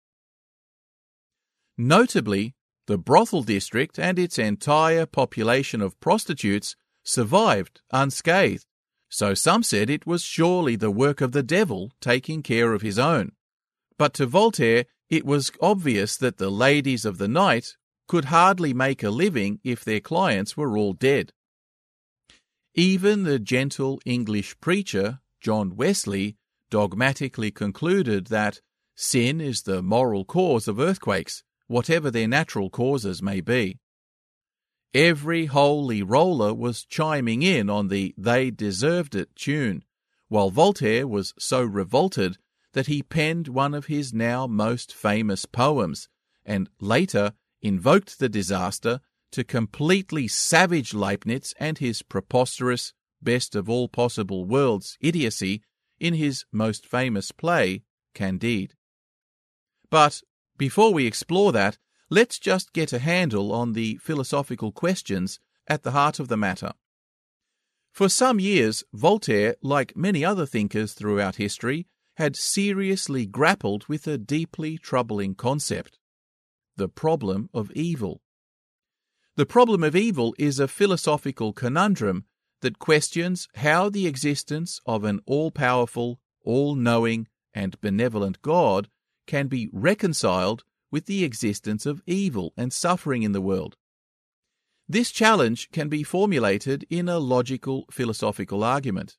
A: Notably, the brothel district and its entire population of prostitutes survived unscathed, so some said it was surely the work of the devil taking care of his own. But to Voltaire, it was obvious that the ladies of the night could hardly make a living if their clients were all dead. Even the gentle English preacher, John Wesley, dogmatically concluded that sin is the moral cause of earthquakes, whatever their natural causes may be. Every holy roller was chiming in on the "they deserved it" tune, while Voltaire was so revolted that he penned one of his now most famous poems, and later invoked the disaster to completely savage Leibniz and his preposterous, best of all possible worlds idiocy in his most famous play, Candide. But before we explore that, let's just get a handle on the philosophical questions at the heart of the matter. For some years, Voltaire, like many other thinkers throughout history, had seriously grappled with a deeply troubling concept: the problem of evil. The problem of evil is a philosophical conundrum that questions how the existence of an all-powerful, all-knowing, and benevolent God can be reconciled with the existence of evil and suffering in the world. This challenge can be formulated in a logical philosophical argument.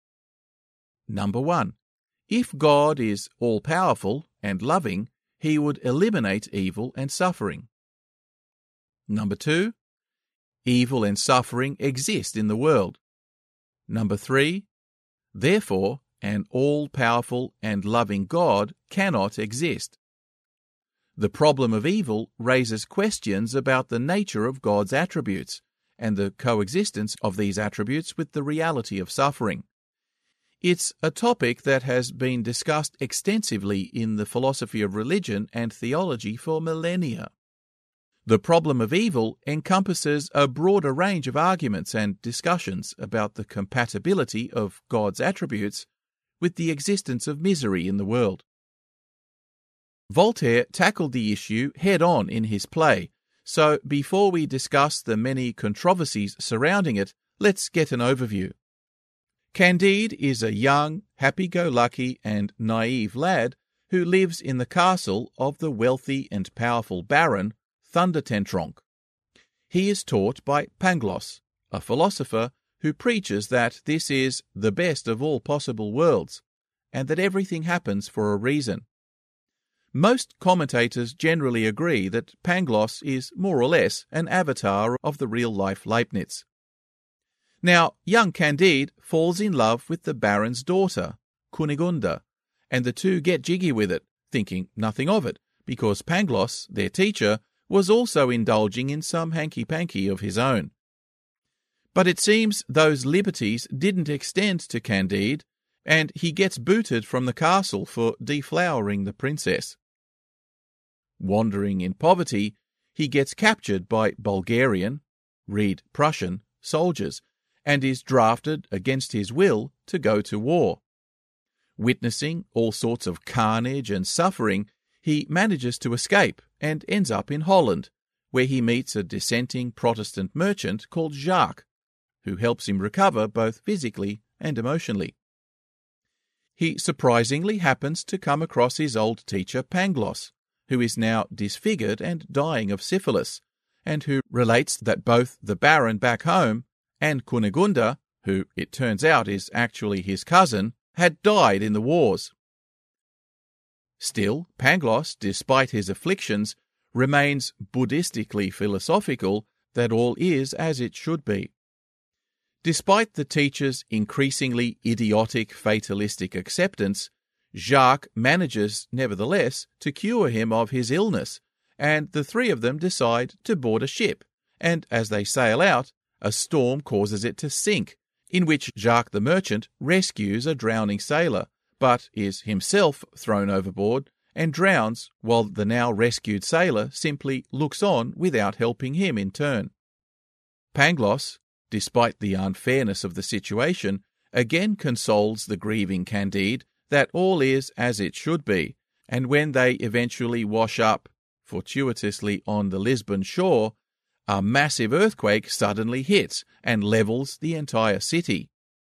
A: Number 1. If God is all-powerful and loving, he would eliminate evil and suffering. Number 2. Evil and suffering exist in the world. Number 3. Therefore, an all-powerful and loving God cannot exist. The problem of evil raises questions about the nature of God's attributes and the coexistence of these attributes with the reality of suffering. It's a topic that has been discussed extensively in the philosophy of religion and theology for millennia. The problem of evil encompasses a broader range of arguments and discussions about the compatibility of God's attributes with the existence of misery in the world. Voltaire tackled the issue head-on in his play, so before we discuss the many controversies surrounding it, let's get an overview. Candide is a young, happy-go-lucky and naive lad who lives in the castle of the wealthy and powerful baron, Thunder-Ten-Tronckh. He is taught by Pangloss, a philosopher who preaches that this is the best of all possible worlds, and that everything happens for a reason. Most commentators generally agree that Pangloss is more or less an avatar of the real-life Leibniz. Now, young Candide falls in love with the Baron's daughter, Kunigunda, and the two get jiggy with it, thinking nothing of it, because Pangloss, their teacher, was also indulging in some hanky-panky of his own. But it seems those liberties didn't extend to Candide, and he gets booted from the castle for deflowering the princess. Wandering in poverty, he gets captured by Bulgarian, read Prussian, soldiers, and is drafted against his will to go to war. Witnessing all sorts of carnage and suffering, he manages to escape and ends up in Holland, where he meets a dissenting Protestant merchant called Jacques, who helps him recover both physically and emotionally. He surprisingly happens to come across his old teacher Pangloss, who is now disfigured and dying of syphilis, and who relates that both the Baron back home and Kunigunda, who it turns out is actually his cousin, had died in the wars. Still, Pangloss, despite his afflictions, remains Buddhistically philosophical that all is as it should be. Despite the teacher's increasingly idiotic fatalistic acceptance, Jacques manages, nevertheless, to cure him of his illness, and the three of them decide to board a ship, and as they sail out, a storm causes it to sink, in which Jacques the merchant rescues a drowning sailor, but is himself thrown overboard and drowns, while the now rescued sailor simply looks on without helping him in turn. Pangloss, despite the unfairness of the situation, again consoles the grieving Candide that all is as it should be, and when they eventually wash up, fortuitously on the Lisbon shore, a massive earthquake suddenly hits and levels the entire city.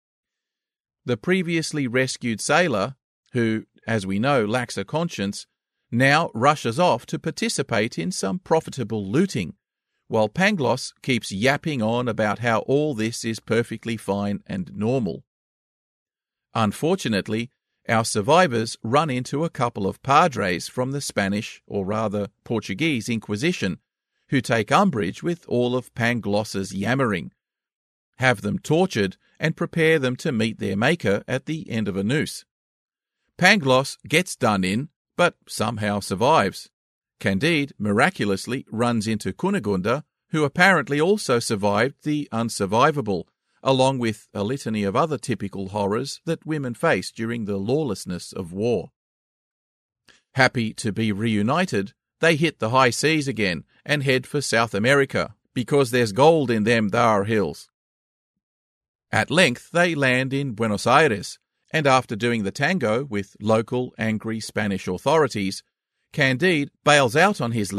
A: The previously rescued sailor, who, as we know, lacks a conscience, now rushes off to participate in some profitable looting, while Pangloss keeps yapping on about how all this is perfectly fine and normal. Unfortunately, our survivors run into a couple of padres from the Spanish, or rather Portuguese, Inquisition, who take umbrage with all of Pangloss's yammering, have them tortured, and prepare them to meet their maker at the end of a noose. Pangloss gets done in, but somehow survives. Candide miraculously runs into Kunigunda, who apparently also survived the unsurvivable, along with a litany of other typical horrors that women face during the lawlessness of war. Happy to be reunited, they hit the high seas again and head for South America, because there's gold in them thar hills. At length they land in Buenos Aires, and after doing the tango with local angry Spanish authorities, Candide bails out on his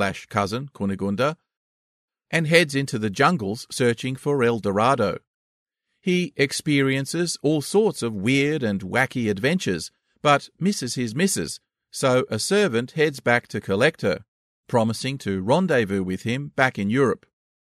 A: lovey/cousin Kunigunda and heads into the jungles searching for El Dorado. He experiences all sorts of weird and wacky adventures, but misses his missus, so a servant heads back to collect her, promising to rendezvous with him back in Europe.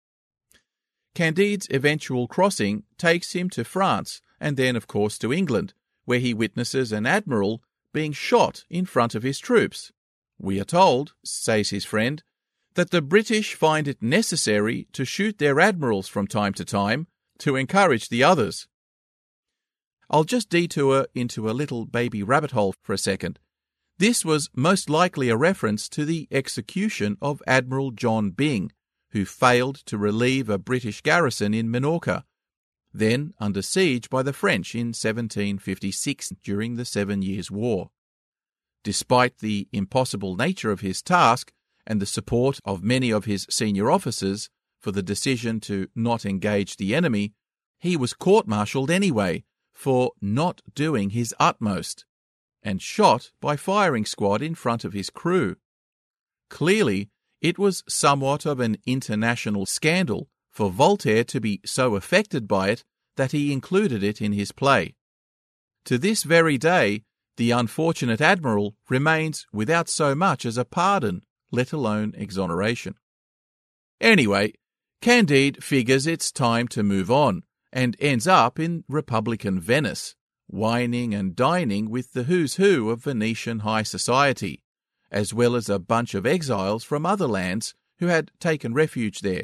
A: Candide's eventual crossing takes him to France and then, of course, to England, where he witnesses an admiral being shot in front of his troops. We are told, says his friend, that the British find it necessary to shoot their admirals from time to time to encourage the others. I'll just detour into a little baby rabbit hole for a second. This was most likely a reference to the execution of Admiral John Byng, who failed to relieve a British garrison in Minorca, then under siege by the French in 1756 during the 7 Years' War. Despite the impossible nature of his task and the support of many of his senior officers for the decision to not engage the enemy, he was court-martialed anyway for not doing his utmost, and shot by firing squad in front of his crew. Clearly, it was somewhat of an international scandal for Voltaire to be so affected by it that he included it in his play. To this very day, the unfortunate admiral remains without so much as a pardon, let alone exoneration. Anyway, Candide figures it's time to move on, and ends up in Republican Venice, wining and dining with the who's who of Venetian high society, as well as a bunch of exiles from other lands who had taken refuge there.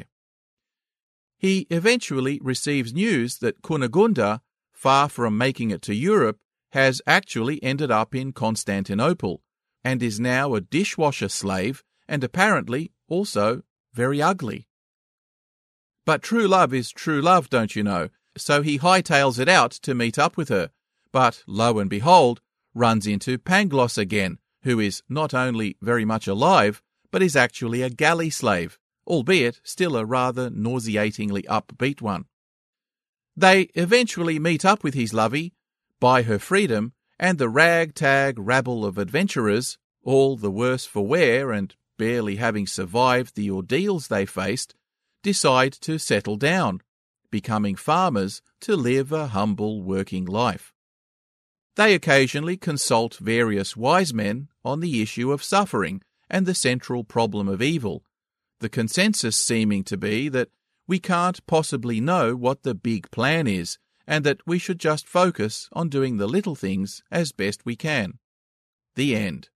A: He eventually receives news that Cunegonde, far from making it to Europe, has actually ended up in Constantinople, and is now a dishwasher slave and apparently also very ugly. But true love is true love, don't you know, so he hightails it out to meet up with her, but lo and behold, runs into Pangloss again, who is not only very much alive, but is actually a galley slave, albeit still a rather nauseatingly upbeat one. They eventually meet up with his lovey, buy her freedom, and the ragtag rabble of adventurers, all the worse for wear and barely having survived the ordeals they faced, decide to settle down, becoming farmers to live a humble working life. They occasionally consult various wise men on the issue of suffering and the central problem of evil, the consensus seeming to be that we can't possibly know what the big plan is, and that we should just focus on doing the little things as best we can. The end.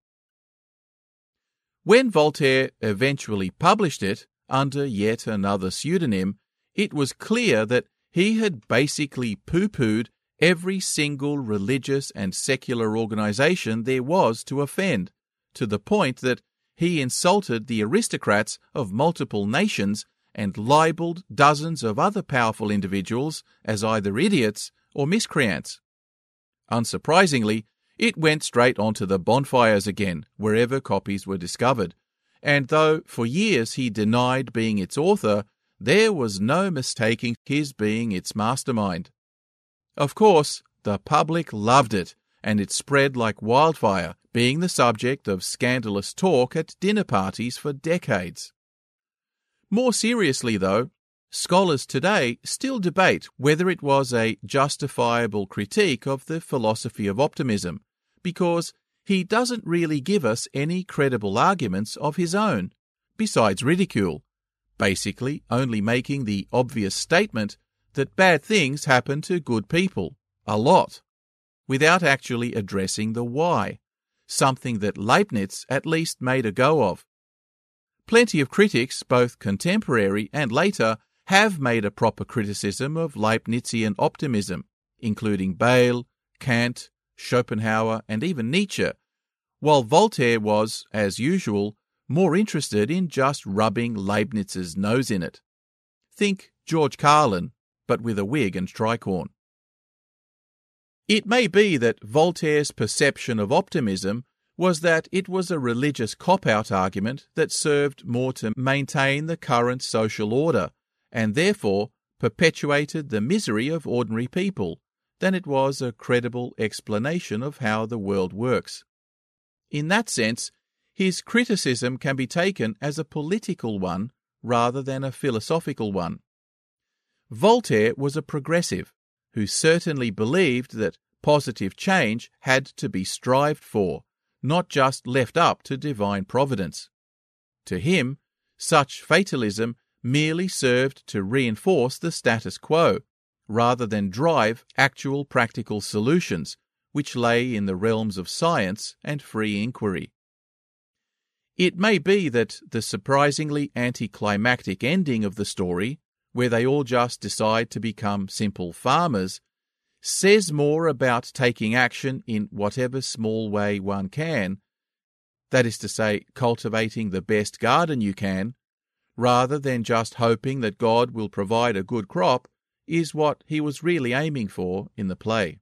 A: When Voltaire eventually published it, under yet another pseudonym, it was clear that he had basically pooh-poohed every single religious and secular organization there was to offend, to the point that he insulted the aristocrats of multiple nations and libeled dozens of other powerful individuals as either idiots or miscreants. Unsurprisingly, it went straight onto the bonfires again, wherever copies were discovered, and though for years he denied being its author, there was no mistaking his being its mastermind. Of course, the public loved it, and it spread like wildfire, being the subject of scandalous talk at dinner parties for decades. More seriously, though, scholars today still debate whether it was a justifiable critique of the philosophy of optimism, because he doesn't really give us any credible arguments of his own, besides ridicule, basically only making the obvious statement that bad things happen to good people, a lot, without actually addressing the why, something that Leibniz at least made a go of. Plenty of critics, both contemporary and later, have made a proper criticism of Leibnizian optimism, including Bayle, Kant, Schopenhauer, and even Nietzsche, while Voltaire was, as usual, more interested in just rubbing Leibniz's nose in it. Think George Carlin, but with a wig and tricorn. It may be that Voltaire's perception of optimism was that it was a religious cop-out argument that served more to maintain the current social order, and therefore perpetuated the misery of ordinary people, than it was a credible explanation of how the world works. In that sense, his criticism can be taken as a political one rather than a philosophical one. Voltaire was a progressive, who certainly believed that positive change had to be strived for, not just left up to divine providence. To him, such fatalism merely served to reinforce the status quo, rather than drive actual practical solutions, which lay in the realms of science and free inquiry. It may be that the surprisingly anticlimactic ending of the story, where they all just decide to become simple farmers, says more about taking action in whatever small way one can, that is to say, cultivating the best garden you can, rather than just hoping that God will provide a good crop, is what he was really aiming for in the play.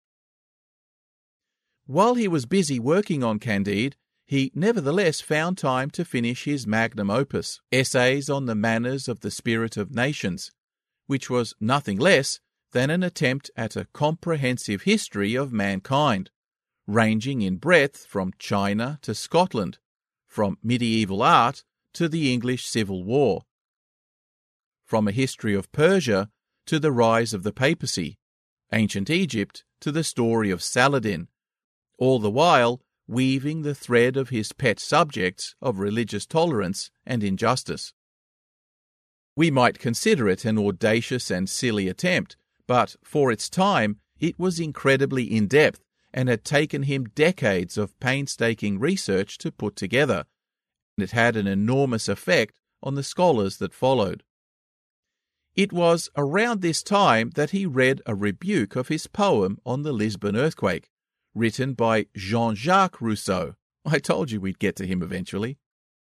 A: While he was busy working on Candide, he nevertheless found time to finish his magnum opus, Essays on the Manners of the Spirit of Nations, which was nothing less than an attempt at a comprehensive history of mankind, ranging in breadth from China to Scotland, from medieval art to the English Civil War, from a history of Persia to the rise of the papacy, ancient Egypt to the story of Saladin, all the while weaving the thread of his pet subjects of religious tolerance and injustice. We might consider it an audacious and silly attempt, but for its time it was incredibly in-depth and had taken him decades of painstaking research to put together, and it had an enormous effect on the scholars that followed. It was around this time that he read a rebuke of his poem on the Lisbon earthquake, written by Jean-Jacques Rousseau. I told you we'd get to him eventually.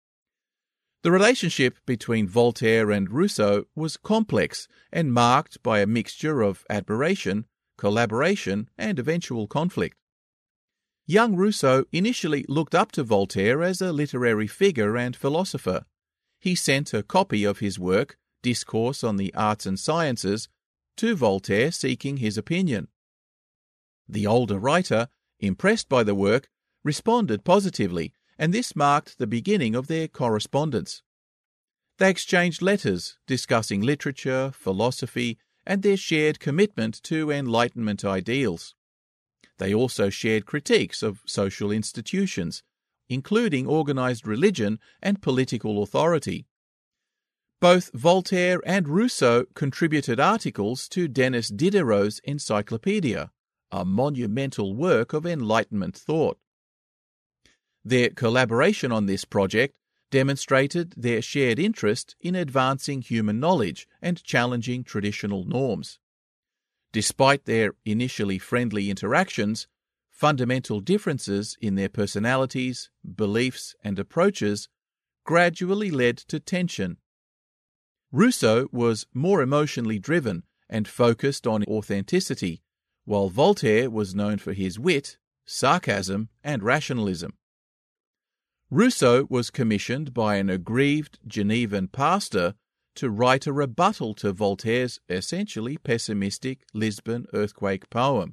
A: The relationship between Voltaire and Rousseau was complex and marked by a mixture of admiration, collaboration, and eventual conflict. Young Rousseau initially looked up to Voltaire as a literary figure and philosopher. He sent a copy of his work, Discourse on the Arts and Sciences, to Voltaire seeking his opinion. The older writer, impressed by the work, responded positively, and this marked the beginning of their correspondence. They exchanged letters discussing literature, philosophy, and their shared commitment to Enlightenment ideals. They also shared critiques of social institutions, including organized religion and political authority. Both Voltaire and Rousseau contributed articles to Denis Diderot's Encyclopedia, a monumental work of Enlightenment thought. Their collaboration on this project demonstrated their shared interest in advancing human knowledge and challenging traditional norms. Despite their initially friendly interactions, fundamental differences in their personalities, beliefs, and approaches gradually led to tension. Rousseau was more emotionally driven and focused on authenticity, while Voltaire was known for his wit, sarcasm, and rationalism. Rousseau was commissioned by an aggrieved Genevan pastor to write a rebuttal to Voltaire's essentially pessimistic Lisbon earthquake poem,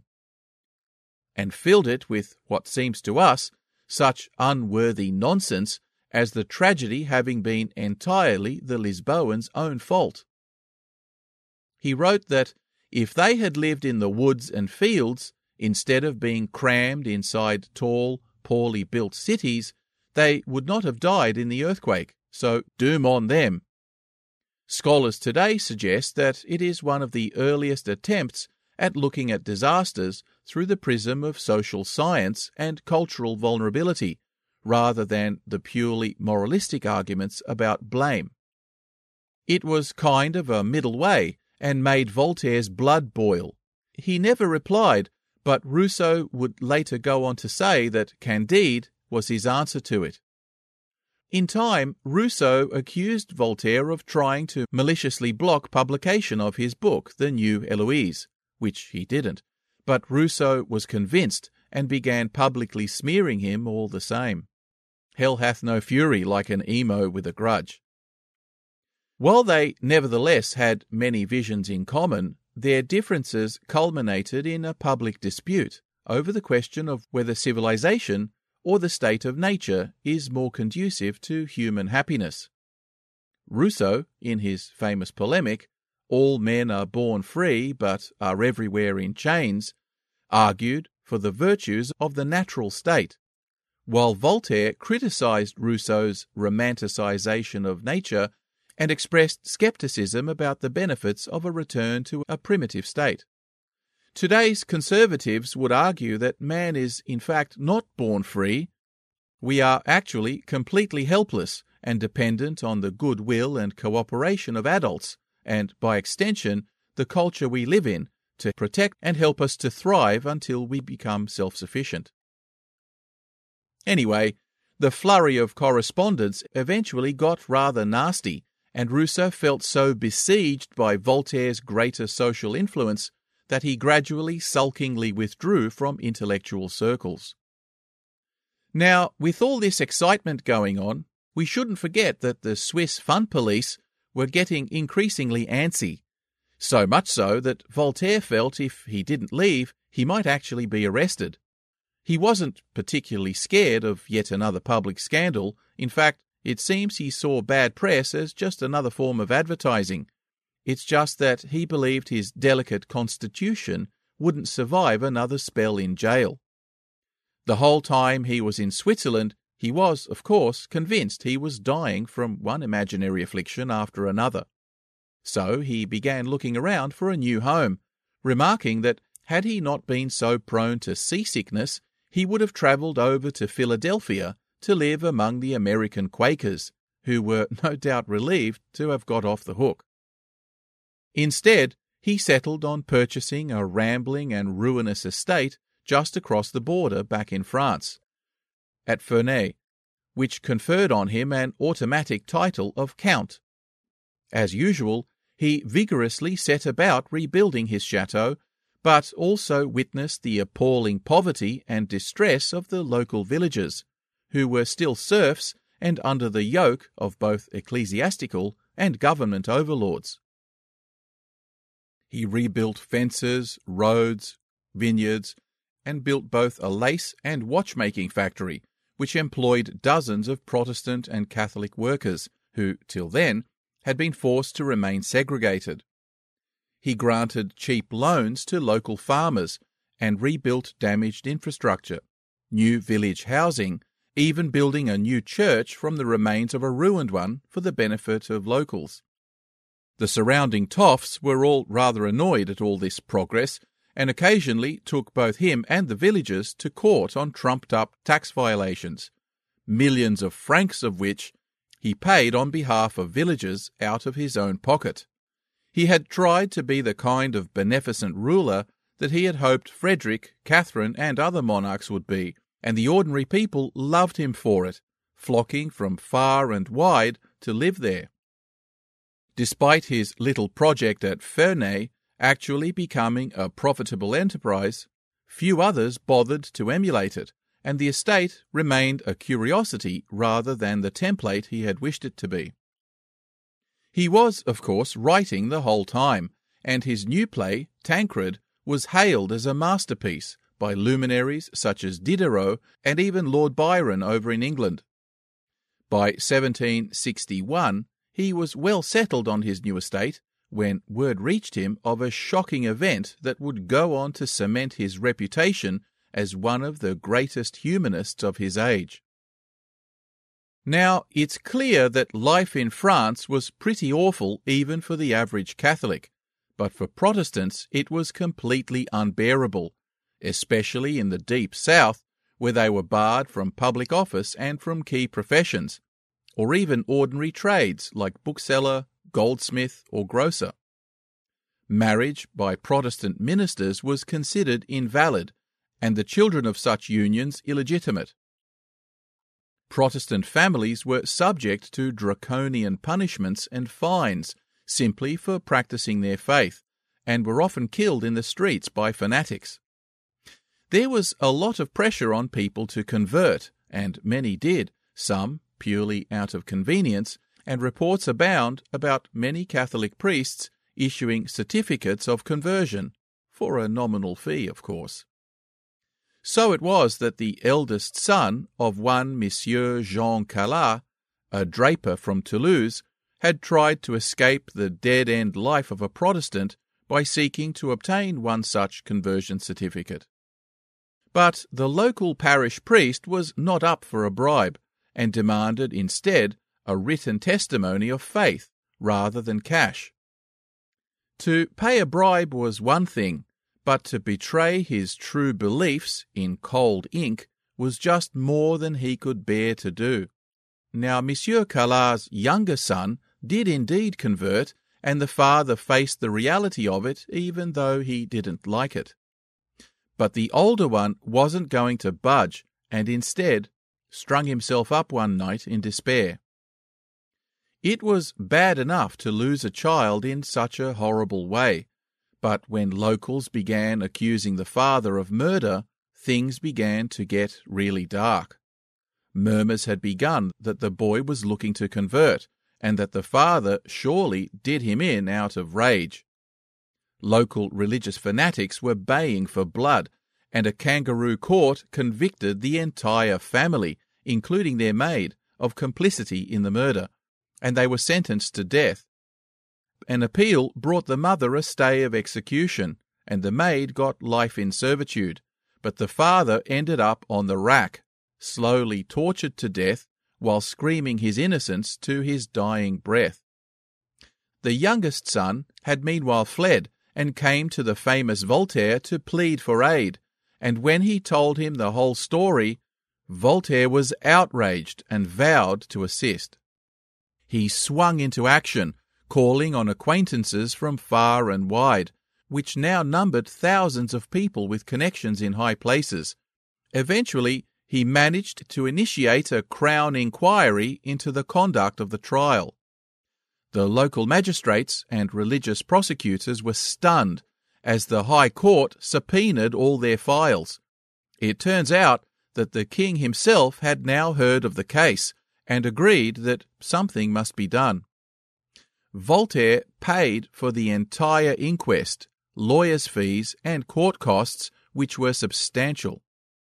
A: and filled it with what seems to us such unworthy nonsense as the tragedy having been entirely the Lisboans' own fault. He wrote that if they had lived in the woods and fields, instead of being crammed inside tall, poorly built cities, they would not have died in the earthquake, so doom on them. Scholars today suggest that it is one of the earliest attempts at looking at disasters through the prism of social science and cultural vulnerability, rather than the purely moralistic arguments about blame. It was kind of a middle way, and made Voltaire's blood boil. He never replied, but Rousseau would later go on to say that Candide was his answer to it. In time, Rousseau accused Voltaire of trying to maliciously block publication of his book, The New Heloise, which he didn't, but Rousseau was convinced and began publicly smearing him all the same. Hell hath no fury like an emo with a grudge. While they nevertheless had many visions in common, their differences culminated in a public dispute over the question of whether civilization or the state of nature is more conducive to human happiness. Rousseau, in his famous polemic, All men are born free but are everywhere in chains, argued for the virtues of the natural state, while Voltaire criticised Rousseau's romanticisation of nature and expressed scepticism about the benefits of a return to a primitive state. Today's conservatives would argue that man is in fact not born free. We are actually completely helpless and dependent on the goodwill and cooperation of adults, and by extension, the culture we live in, to protect and help us to thrive until we become self-sufficient. Anyway, the flurry of correspondence eventually got rather nasty, and Rousseau felt so besieged by Voltaire's greater social influence that he gradually sulkingly withdrew from intellectual circles. Now, with all this excitement going on, we shouldn't forget that the Swiss fun police were getting increasingly antsy, so much so that Voltaire felt if he didn't leave, he might actually be arrested. He wasn't particularly scared of yet another public scandal. In fact, it seems he saw bad press as just another form of advertising. It's just that he believed his delicate constitution wouldn't survive another spell in jail. The whole time he was in Switzerland, he was, of course, convinced he was dying from one imaginary affliction after another. So he began looking around for a new home, remarking that had he not been so prone to seasickness, he would have travelled over to Philadelphia to live among the American Quakers, who were no doubt relieved to have got off the hook. Instead, he settled on purchasing a rambling and ruinous estate just across the border back in France, at Ferney, which conferred on him an automatic title of Count. As usual, he vigorously set about rebuilding his chateau, but also witnessed the appalling poverty and distress of the local villagers, who were still serfs and under the yoke of both ecclesiastical and government overlords. He rebuilt fences, roads, vineyards, and built both a lace and watchmaking factory, which employed dozens of Protestant and Catholic workers who, till then, had been forced to remain segregated. He granted cheap loans to local farmers and rebuilt damaged infrastructure, new village housing, even building a new church from the remains of a ruined one for the benefit of locals. The surrounding toffs were all rather annoyed at all this progress, and occasionally took both him and the villagers to court on trumped-up tax violations, millions of francs of which he paid on behalf of villagers out of his own pocket. He had tried to be the kind of beneficent ruler that he had hoped Frederick, Catherine, and other monarchs would be, and the ordinary people loved him for it, flocking from far and wide to live there. Despite his little project at Ferney actually becoming a profitable enterprise, few others bothered to emulate it, and the estate remained a curiosity rather than the template he had wished it to be. He was, of course, writing the whole time, and his new play, Tancred, was hailed as a masterpiece by luminaries such as Diderot and even Lord Byron over in England. By 1761, he was well settled on his new estate when word reached him of a shocking event that would go on to cement his reputation as one of the greatest humanists of his age. Now, it's clear that life in France was pretty awful even for the average Catholic, but for Protestants it was completely unbearable, especially in the deep south, where they were barred from public office and from key professions, or even ordinary trades like bookseller, goldsmith, or grocer. Marriage by Protestant ministers was considered invalid, and the children of such unions illegitimate. Protestant families were subject to draconian punishments and fines simply for practicing their faith, and were often killed in the streets by fanatics. There was a lot of pressure on people to convert, and many did, some purely out of convenience, and reports abound about many Catholic priests issuing certificates of conversion, for a nominal fee, of course. So it was that the eldest son of one Monsieur Jean Calas, a draper from Toulouse, had tried to escape the dead-end life of a Protestant by seeking to obtain one such conversion certificate. But the local parish priest was not up for a bribe, and demanded instead a written testimony of faith rather than cash. To pay a bribe was one thing, but to betray his true beliefs in cold ink was just more than he could bear to do. Now, Monsieur Calas' younger son did indeed convert, and the father faced the reality of it even though he didn't like it. But the older one wasn't going to budge, and instead strung himself up one night in despair. It was bad enough to lose a child in such a horrible way, but when locals began accusing the father of murder, things began to get really dark. Murmurs had begun that the boy was looking to convert, and that the father surely did him in out of rage. Local religious fanatics were baying for blood, and a kangaroo court convicted the entire family, including their maid, of complicity in the murder, and they were sentenced to death. An appeal brought the mother a stay of execution, and the maid got life in servitude, but the father ended up on the rack, slowly tortured to death while screaming his innocence to his dying breath. The youngest son had meanwhile fled and came to the famous Voltaire to plead for aid, and when he told him the whole story, Voltaire was outraged and vowed to assist. He swung into action, calling on acquaintances from far and wide, which now numbered thousands of people with connections in high places. Eventually, he managed to initiate a Crown inquiry into the conduct of the trial. The local magistrates and religious prosecutors were stunned as the High Court subpoenaed all their files. It turns out that the king himself had now heard of the case and agreed that something must be done. Voltaire paid for the entire inquest, lawyers' fees and court costs, which were substantial.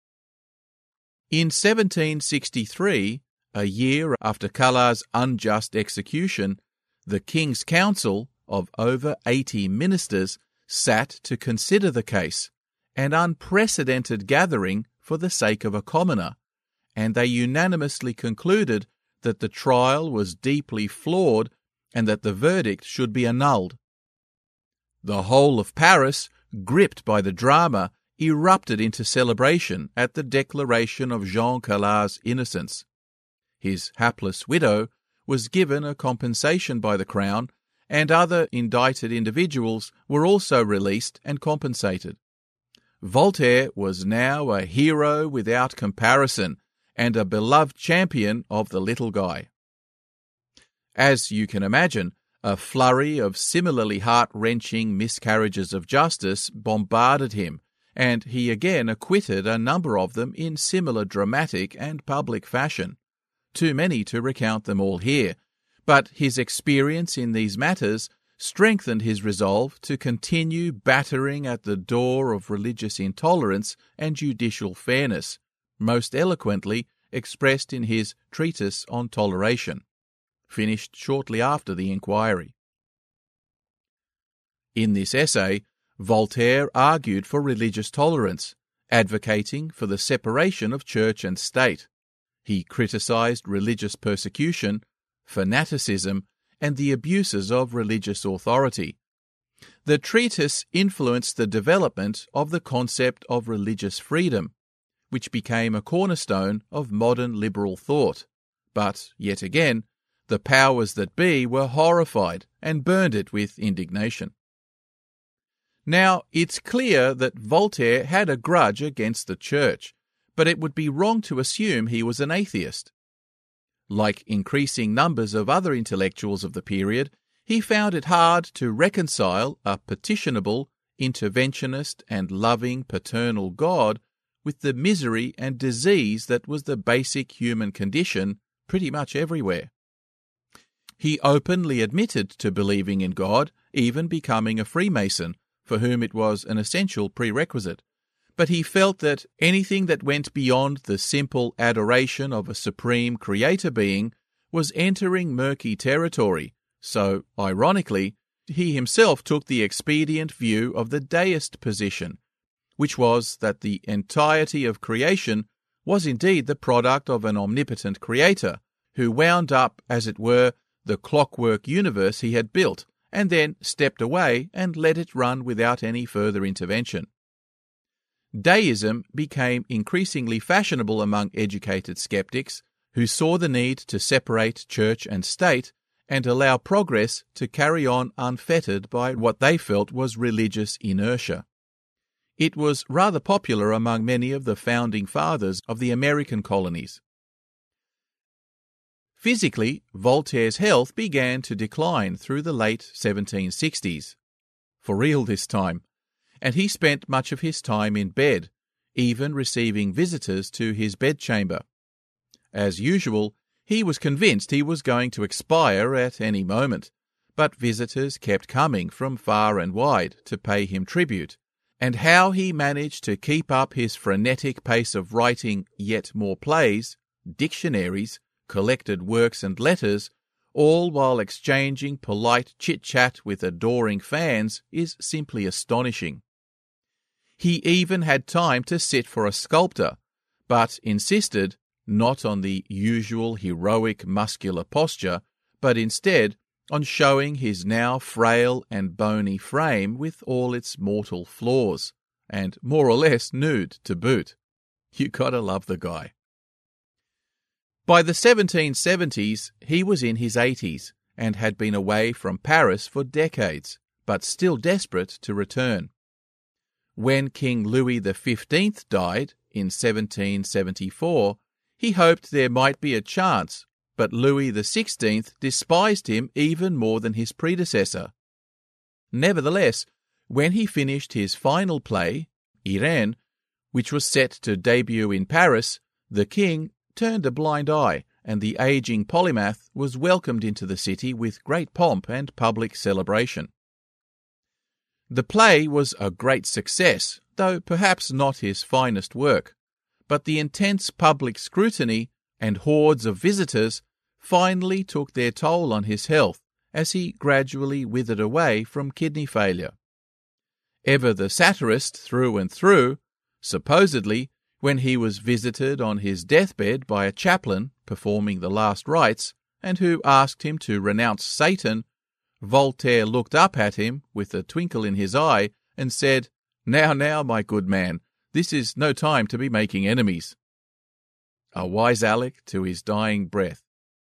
A: In 1763, a year after Calas' unjust execution, the King's Council of over 80 ministers sat to consider the case, an unprecedented gathering for the sake of a commoner, and they unanimously concluded that the trial was deeply flawed and that the verdict should be annulled. The whole of Paris, gripped by the drama, erupted into celebration at the declaration of Jean Calas' innocence. His hapless widow was given a compensation by the Crown, and other indicted individuals were also released and compensated. Voltaire was now a hero without comparison and a beloved champion of the little guy. As you can imagine, a flurry of similarly heart-wrenching miscarriages of justice bombarded him, and he again acquitted a number of them in similar dramatic and public fashion. Too many to recount them all here, but his experience in these matters strengthened his resolve to continue battering at the door of religious intolerance and judicial fairness, most eloquently expressed in his Treatise on Toleration, finished shortly after the inquiry. In this essay, Voltaire argued for religious tolerance, advocating for the separation of church and state. He criticized religious persecution, fanaticism, and the abuses of religious authority. The treatise influenced the development of the concept of religious freedom, which became a cornerstone of modern liberal thought. But, yet again, the powers that be were horrified and burned it with indignation. Now, it's clear that Voltaire had a grudge against the Church, but it would be wrong to assume he was an atheist. Like increasing numbers of other intellectuals of the period, he found it hard to reconcile a petitionable, interventionist and loving paternal God with the misery and disease that was the basic human condition pretty much everywhere. He openly admitted to believing in God, even becoming a Freemason, for whom it was an essential prerequisite. But he felt that anything that went beyond the simple adoration of a supreme creator being was entering murky territory, So, ironically, he himself took the expedient view of the deist position, which was that the entirety of creation was indeed the product of an omnipotent creator, who wound up, as it were, the clockwork universe he had built, and then stepped away and let it run without any further intervention. Deism became increasingly fashionable among educated skeptics who saw the need to separate church and state and allow progress to carry on unfettered by what they felt was religious inertia. It was rather popular among many of the founding fathers of the American colonies. Physically, Voltaire's health began to decline through the late 1760s. For real this time. And he spent much of his time in bed, even receiving visitors to his bedchamber. As usual, he was convinced he was going to expire at any moment, but visitors kept coming from far and wide to pay him tribute, and how he managed to keep up his frenetic pace of writing yet more plays, dictionaries, collected works and letters, all while exchanging polite chit-chat with adoring fans, is simply astonishing. He even had time to sit for a sculptor, but insisted not on the usual heroic muscular posture, but instead on showing his now frail and bony frame with all its mortal flaws, and more or less nude to boot. You gotta love the guy. By the 1770s, he was in his 80s and had been away from Paris for decades, but still desperate to return. When King Louis XV died in 1774, he hoped there might be a chance, but Louis XVI despised him even more than his predecessor. Nevertheless, when he finished his final play, Irene, which was set to debut in Paris, the king turned a blind eye, and the aging polymath was welcomed into the city with great pomp and public celebration. The play was a great success, though perhaps not his finest work, but the intense public scrutiny and hordes of visitors finally took their toll on his health as he gradually withered away from kidney failure. Ever the satirist through and through, supposedly, when he was visited on his deathbed by a chaplain performing the last rites, and who asked him to renounce Satan, Voltaire looked up at him with a twinkle in his eye and said, Now, my good man, this is no time to be making enemies." A wise Alec to his dying breath.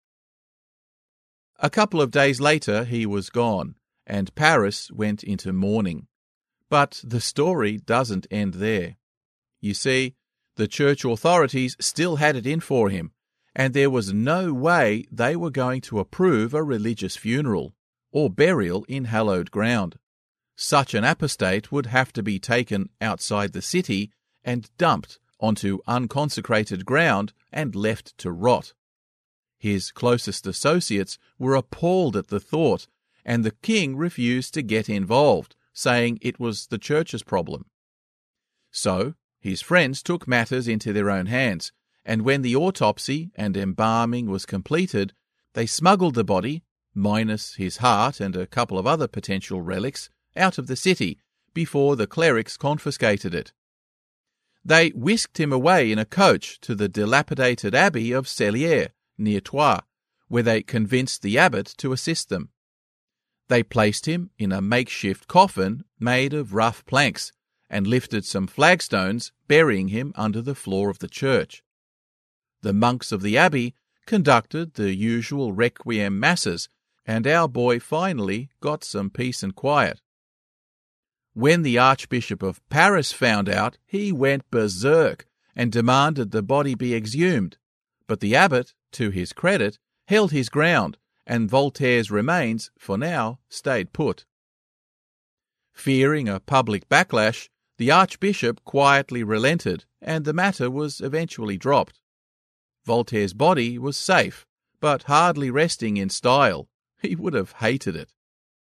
A: A couple of days later he was gone, and Paris went into mourning. But the story doesn't end there. You see, the church authorities still had it in for him, and there was no way they were going to approve a religious funeral or burial in hallowed ground. Such an apostate would have to be taken outside the city and dumped onto unconsecrated ground and left to rot. His closest associates were appalled at the thought, and the king refused to get involved, saying it was the church's problem. So his friends took matters into their own hands, and when the autopsy and embalming was completed, they smuggled the body, minus his heart and a couple of other potential relics, out of the city before the clerics confiscated it. They whisked him away in a coach to the dilapidated abbey of Celliers, near Troyes, where they convinced the abbot to assist them. They placed him in a makeshift coffin made of rough planks and lifted some flagstones, burying him under the floor of the church. The monks of the abbey conducted the usual requiem masses, and our boy finally got some peace and quiet. When the Archbishop of Paris found out, he went berserk and demanded the body be exhumed, but the abbot, to his credit, held his ground, and Voltaire's remains, for now, stayed put. Fearing a public backlash, the Archbishop quietly relented, and the matter was eventually dropped. Voltaire's body was safe, but hardly resting in style. He would have hated it.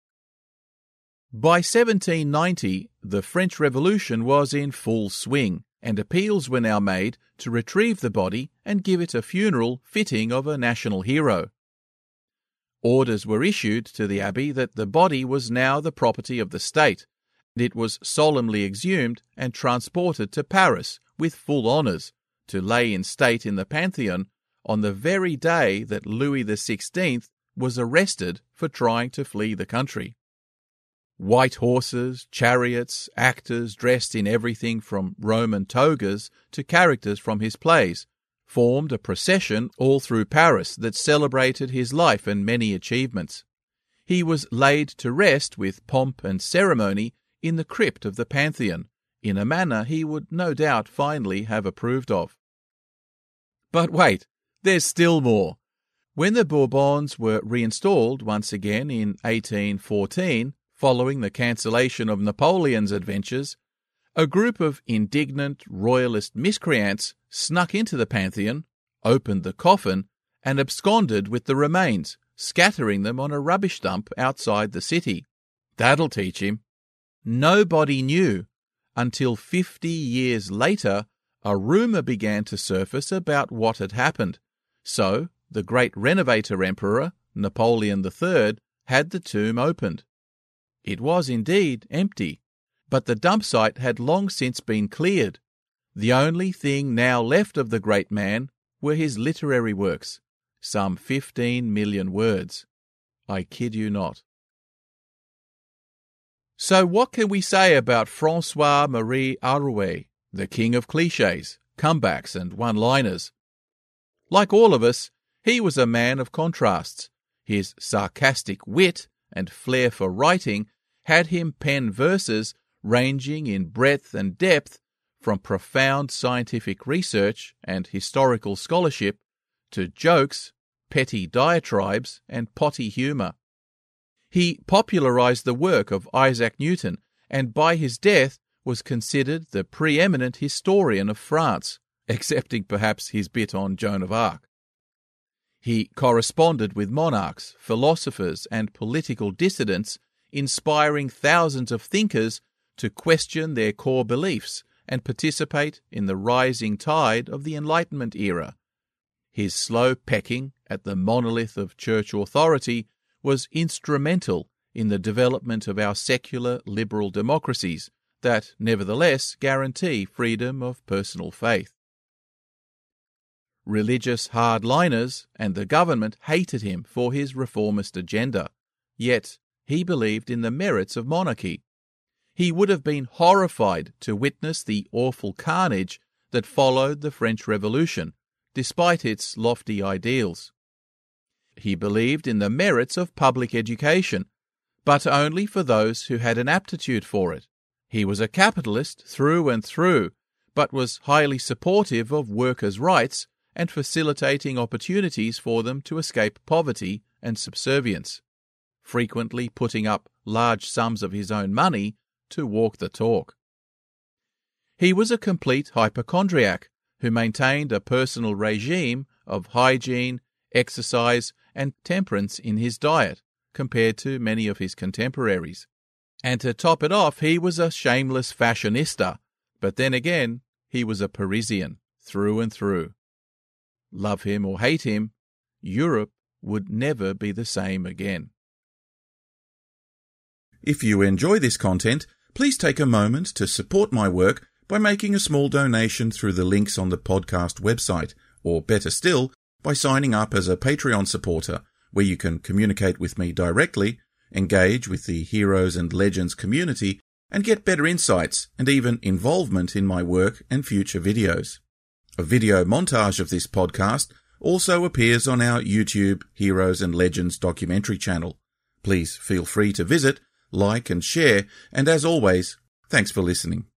A: By 1790, the French Revolution was in full swing, and appeals were now made to retrieve the body and give it a funeral fitting of a national hero. Orders were issued to the abbey that the body was now the property of the state, and it was solemnly exhumed and transported to Paris with full honours, to lay in state in the Pantheon on the very day that Louis XVI was arrested for trying to flee the country. White horses, chariots, actors dressed in everything from Roman togas to characters from his plays formed a procession all through Paris that celebrated his life and many achievements. He was laid to rest with pomp and ceremony in the crypt of the Pantheon, in a manner he would no doubt finally have approved of. But wait, there's still more. When the Bourbons were reinstalled once again in 1814, following the cancellation of Napoleon's adventures, a group of indignant royalist miscreants snuck into the Pantheon, opened the coffin, and absconded with the remains, scattering them on a rubbish dump outside the city. That'll teach him. Nobody knew until 50 years later a rumour began to surface about what had happened. So the great renovator emperor, Napoleon III, had the tomb opened. It was indeed empty, but the dump site had long since been cleared. The only thing now left of the great man were his literary works, some 15 million words. I kid you not. So what can we say about François-Marie Arouet, the king of clichés, comebacks and one-liners? Like all of us, he was a man of contrasts. His sarcastic wit and flair for writing had him pen verses ranging in breadth and depth from profound scientific research and historical scholarship to jokes, petty diatribes, and potty humour. He popularised the work of Isaac Newton, and by his death was considered the preeminent historian of France, excepting perhaps his bit on Joan of Arc. He corresponded with monarchs, philosophers, and political dissidents, inspiring thousands of thinkers to question their core beliefs and participate in the rising tide of the Enlightenment era. His slow pecking at the monolith of church authority was instrumental in the development of our secular liberal democracies that nevertheless guarantee freedom of personal faith. Religious hardliners and the government hated him for his reformist agenda, yet he believed in the merits of monarchy. He would have been horrified to witness the awful carnage that followed the French Revolution, despite its lofty ideals. He believed in the merits of public education, but only for those who had an aptitude for it. He was a capitalist through and through, but was highly supportive of workers' rights and facilitating opportunities for them to escape poverty and subservience, frequently putting up large sums of his own money to walk the talk. He was a complete hypochondriac who maintained a personal regime of hygiene, exercise, and temperance in his diet, compared to many of his contemporaries. And to top it off, he was a shameless fashionista, but then again, he was a Parisian, through and through. Love him or hate him, Europe would never be the same again.
B: If you enjoy this content, please take a moment to support my work by making a small donation through the links on the podcast website, or better still, by signing up as a Patreon supporter, where you can communicate with me directly, engage with the Heroes and Legends community, and get better insights and even involvement in my work and future videos. A video montage of this podcast also appears on our YouTube Heroes and Legends documentary channel. Please feel free to visit, like and share, and as always, thanks for listening.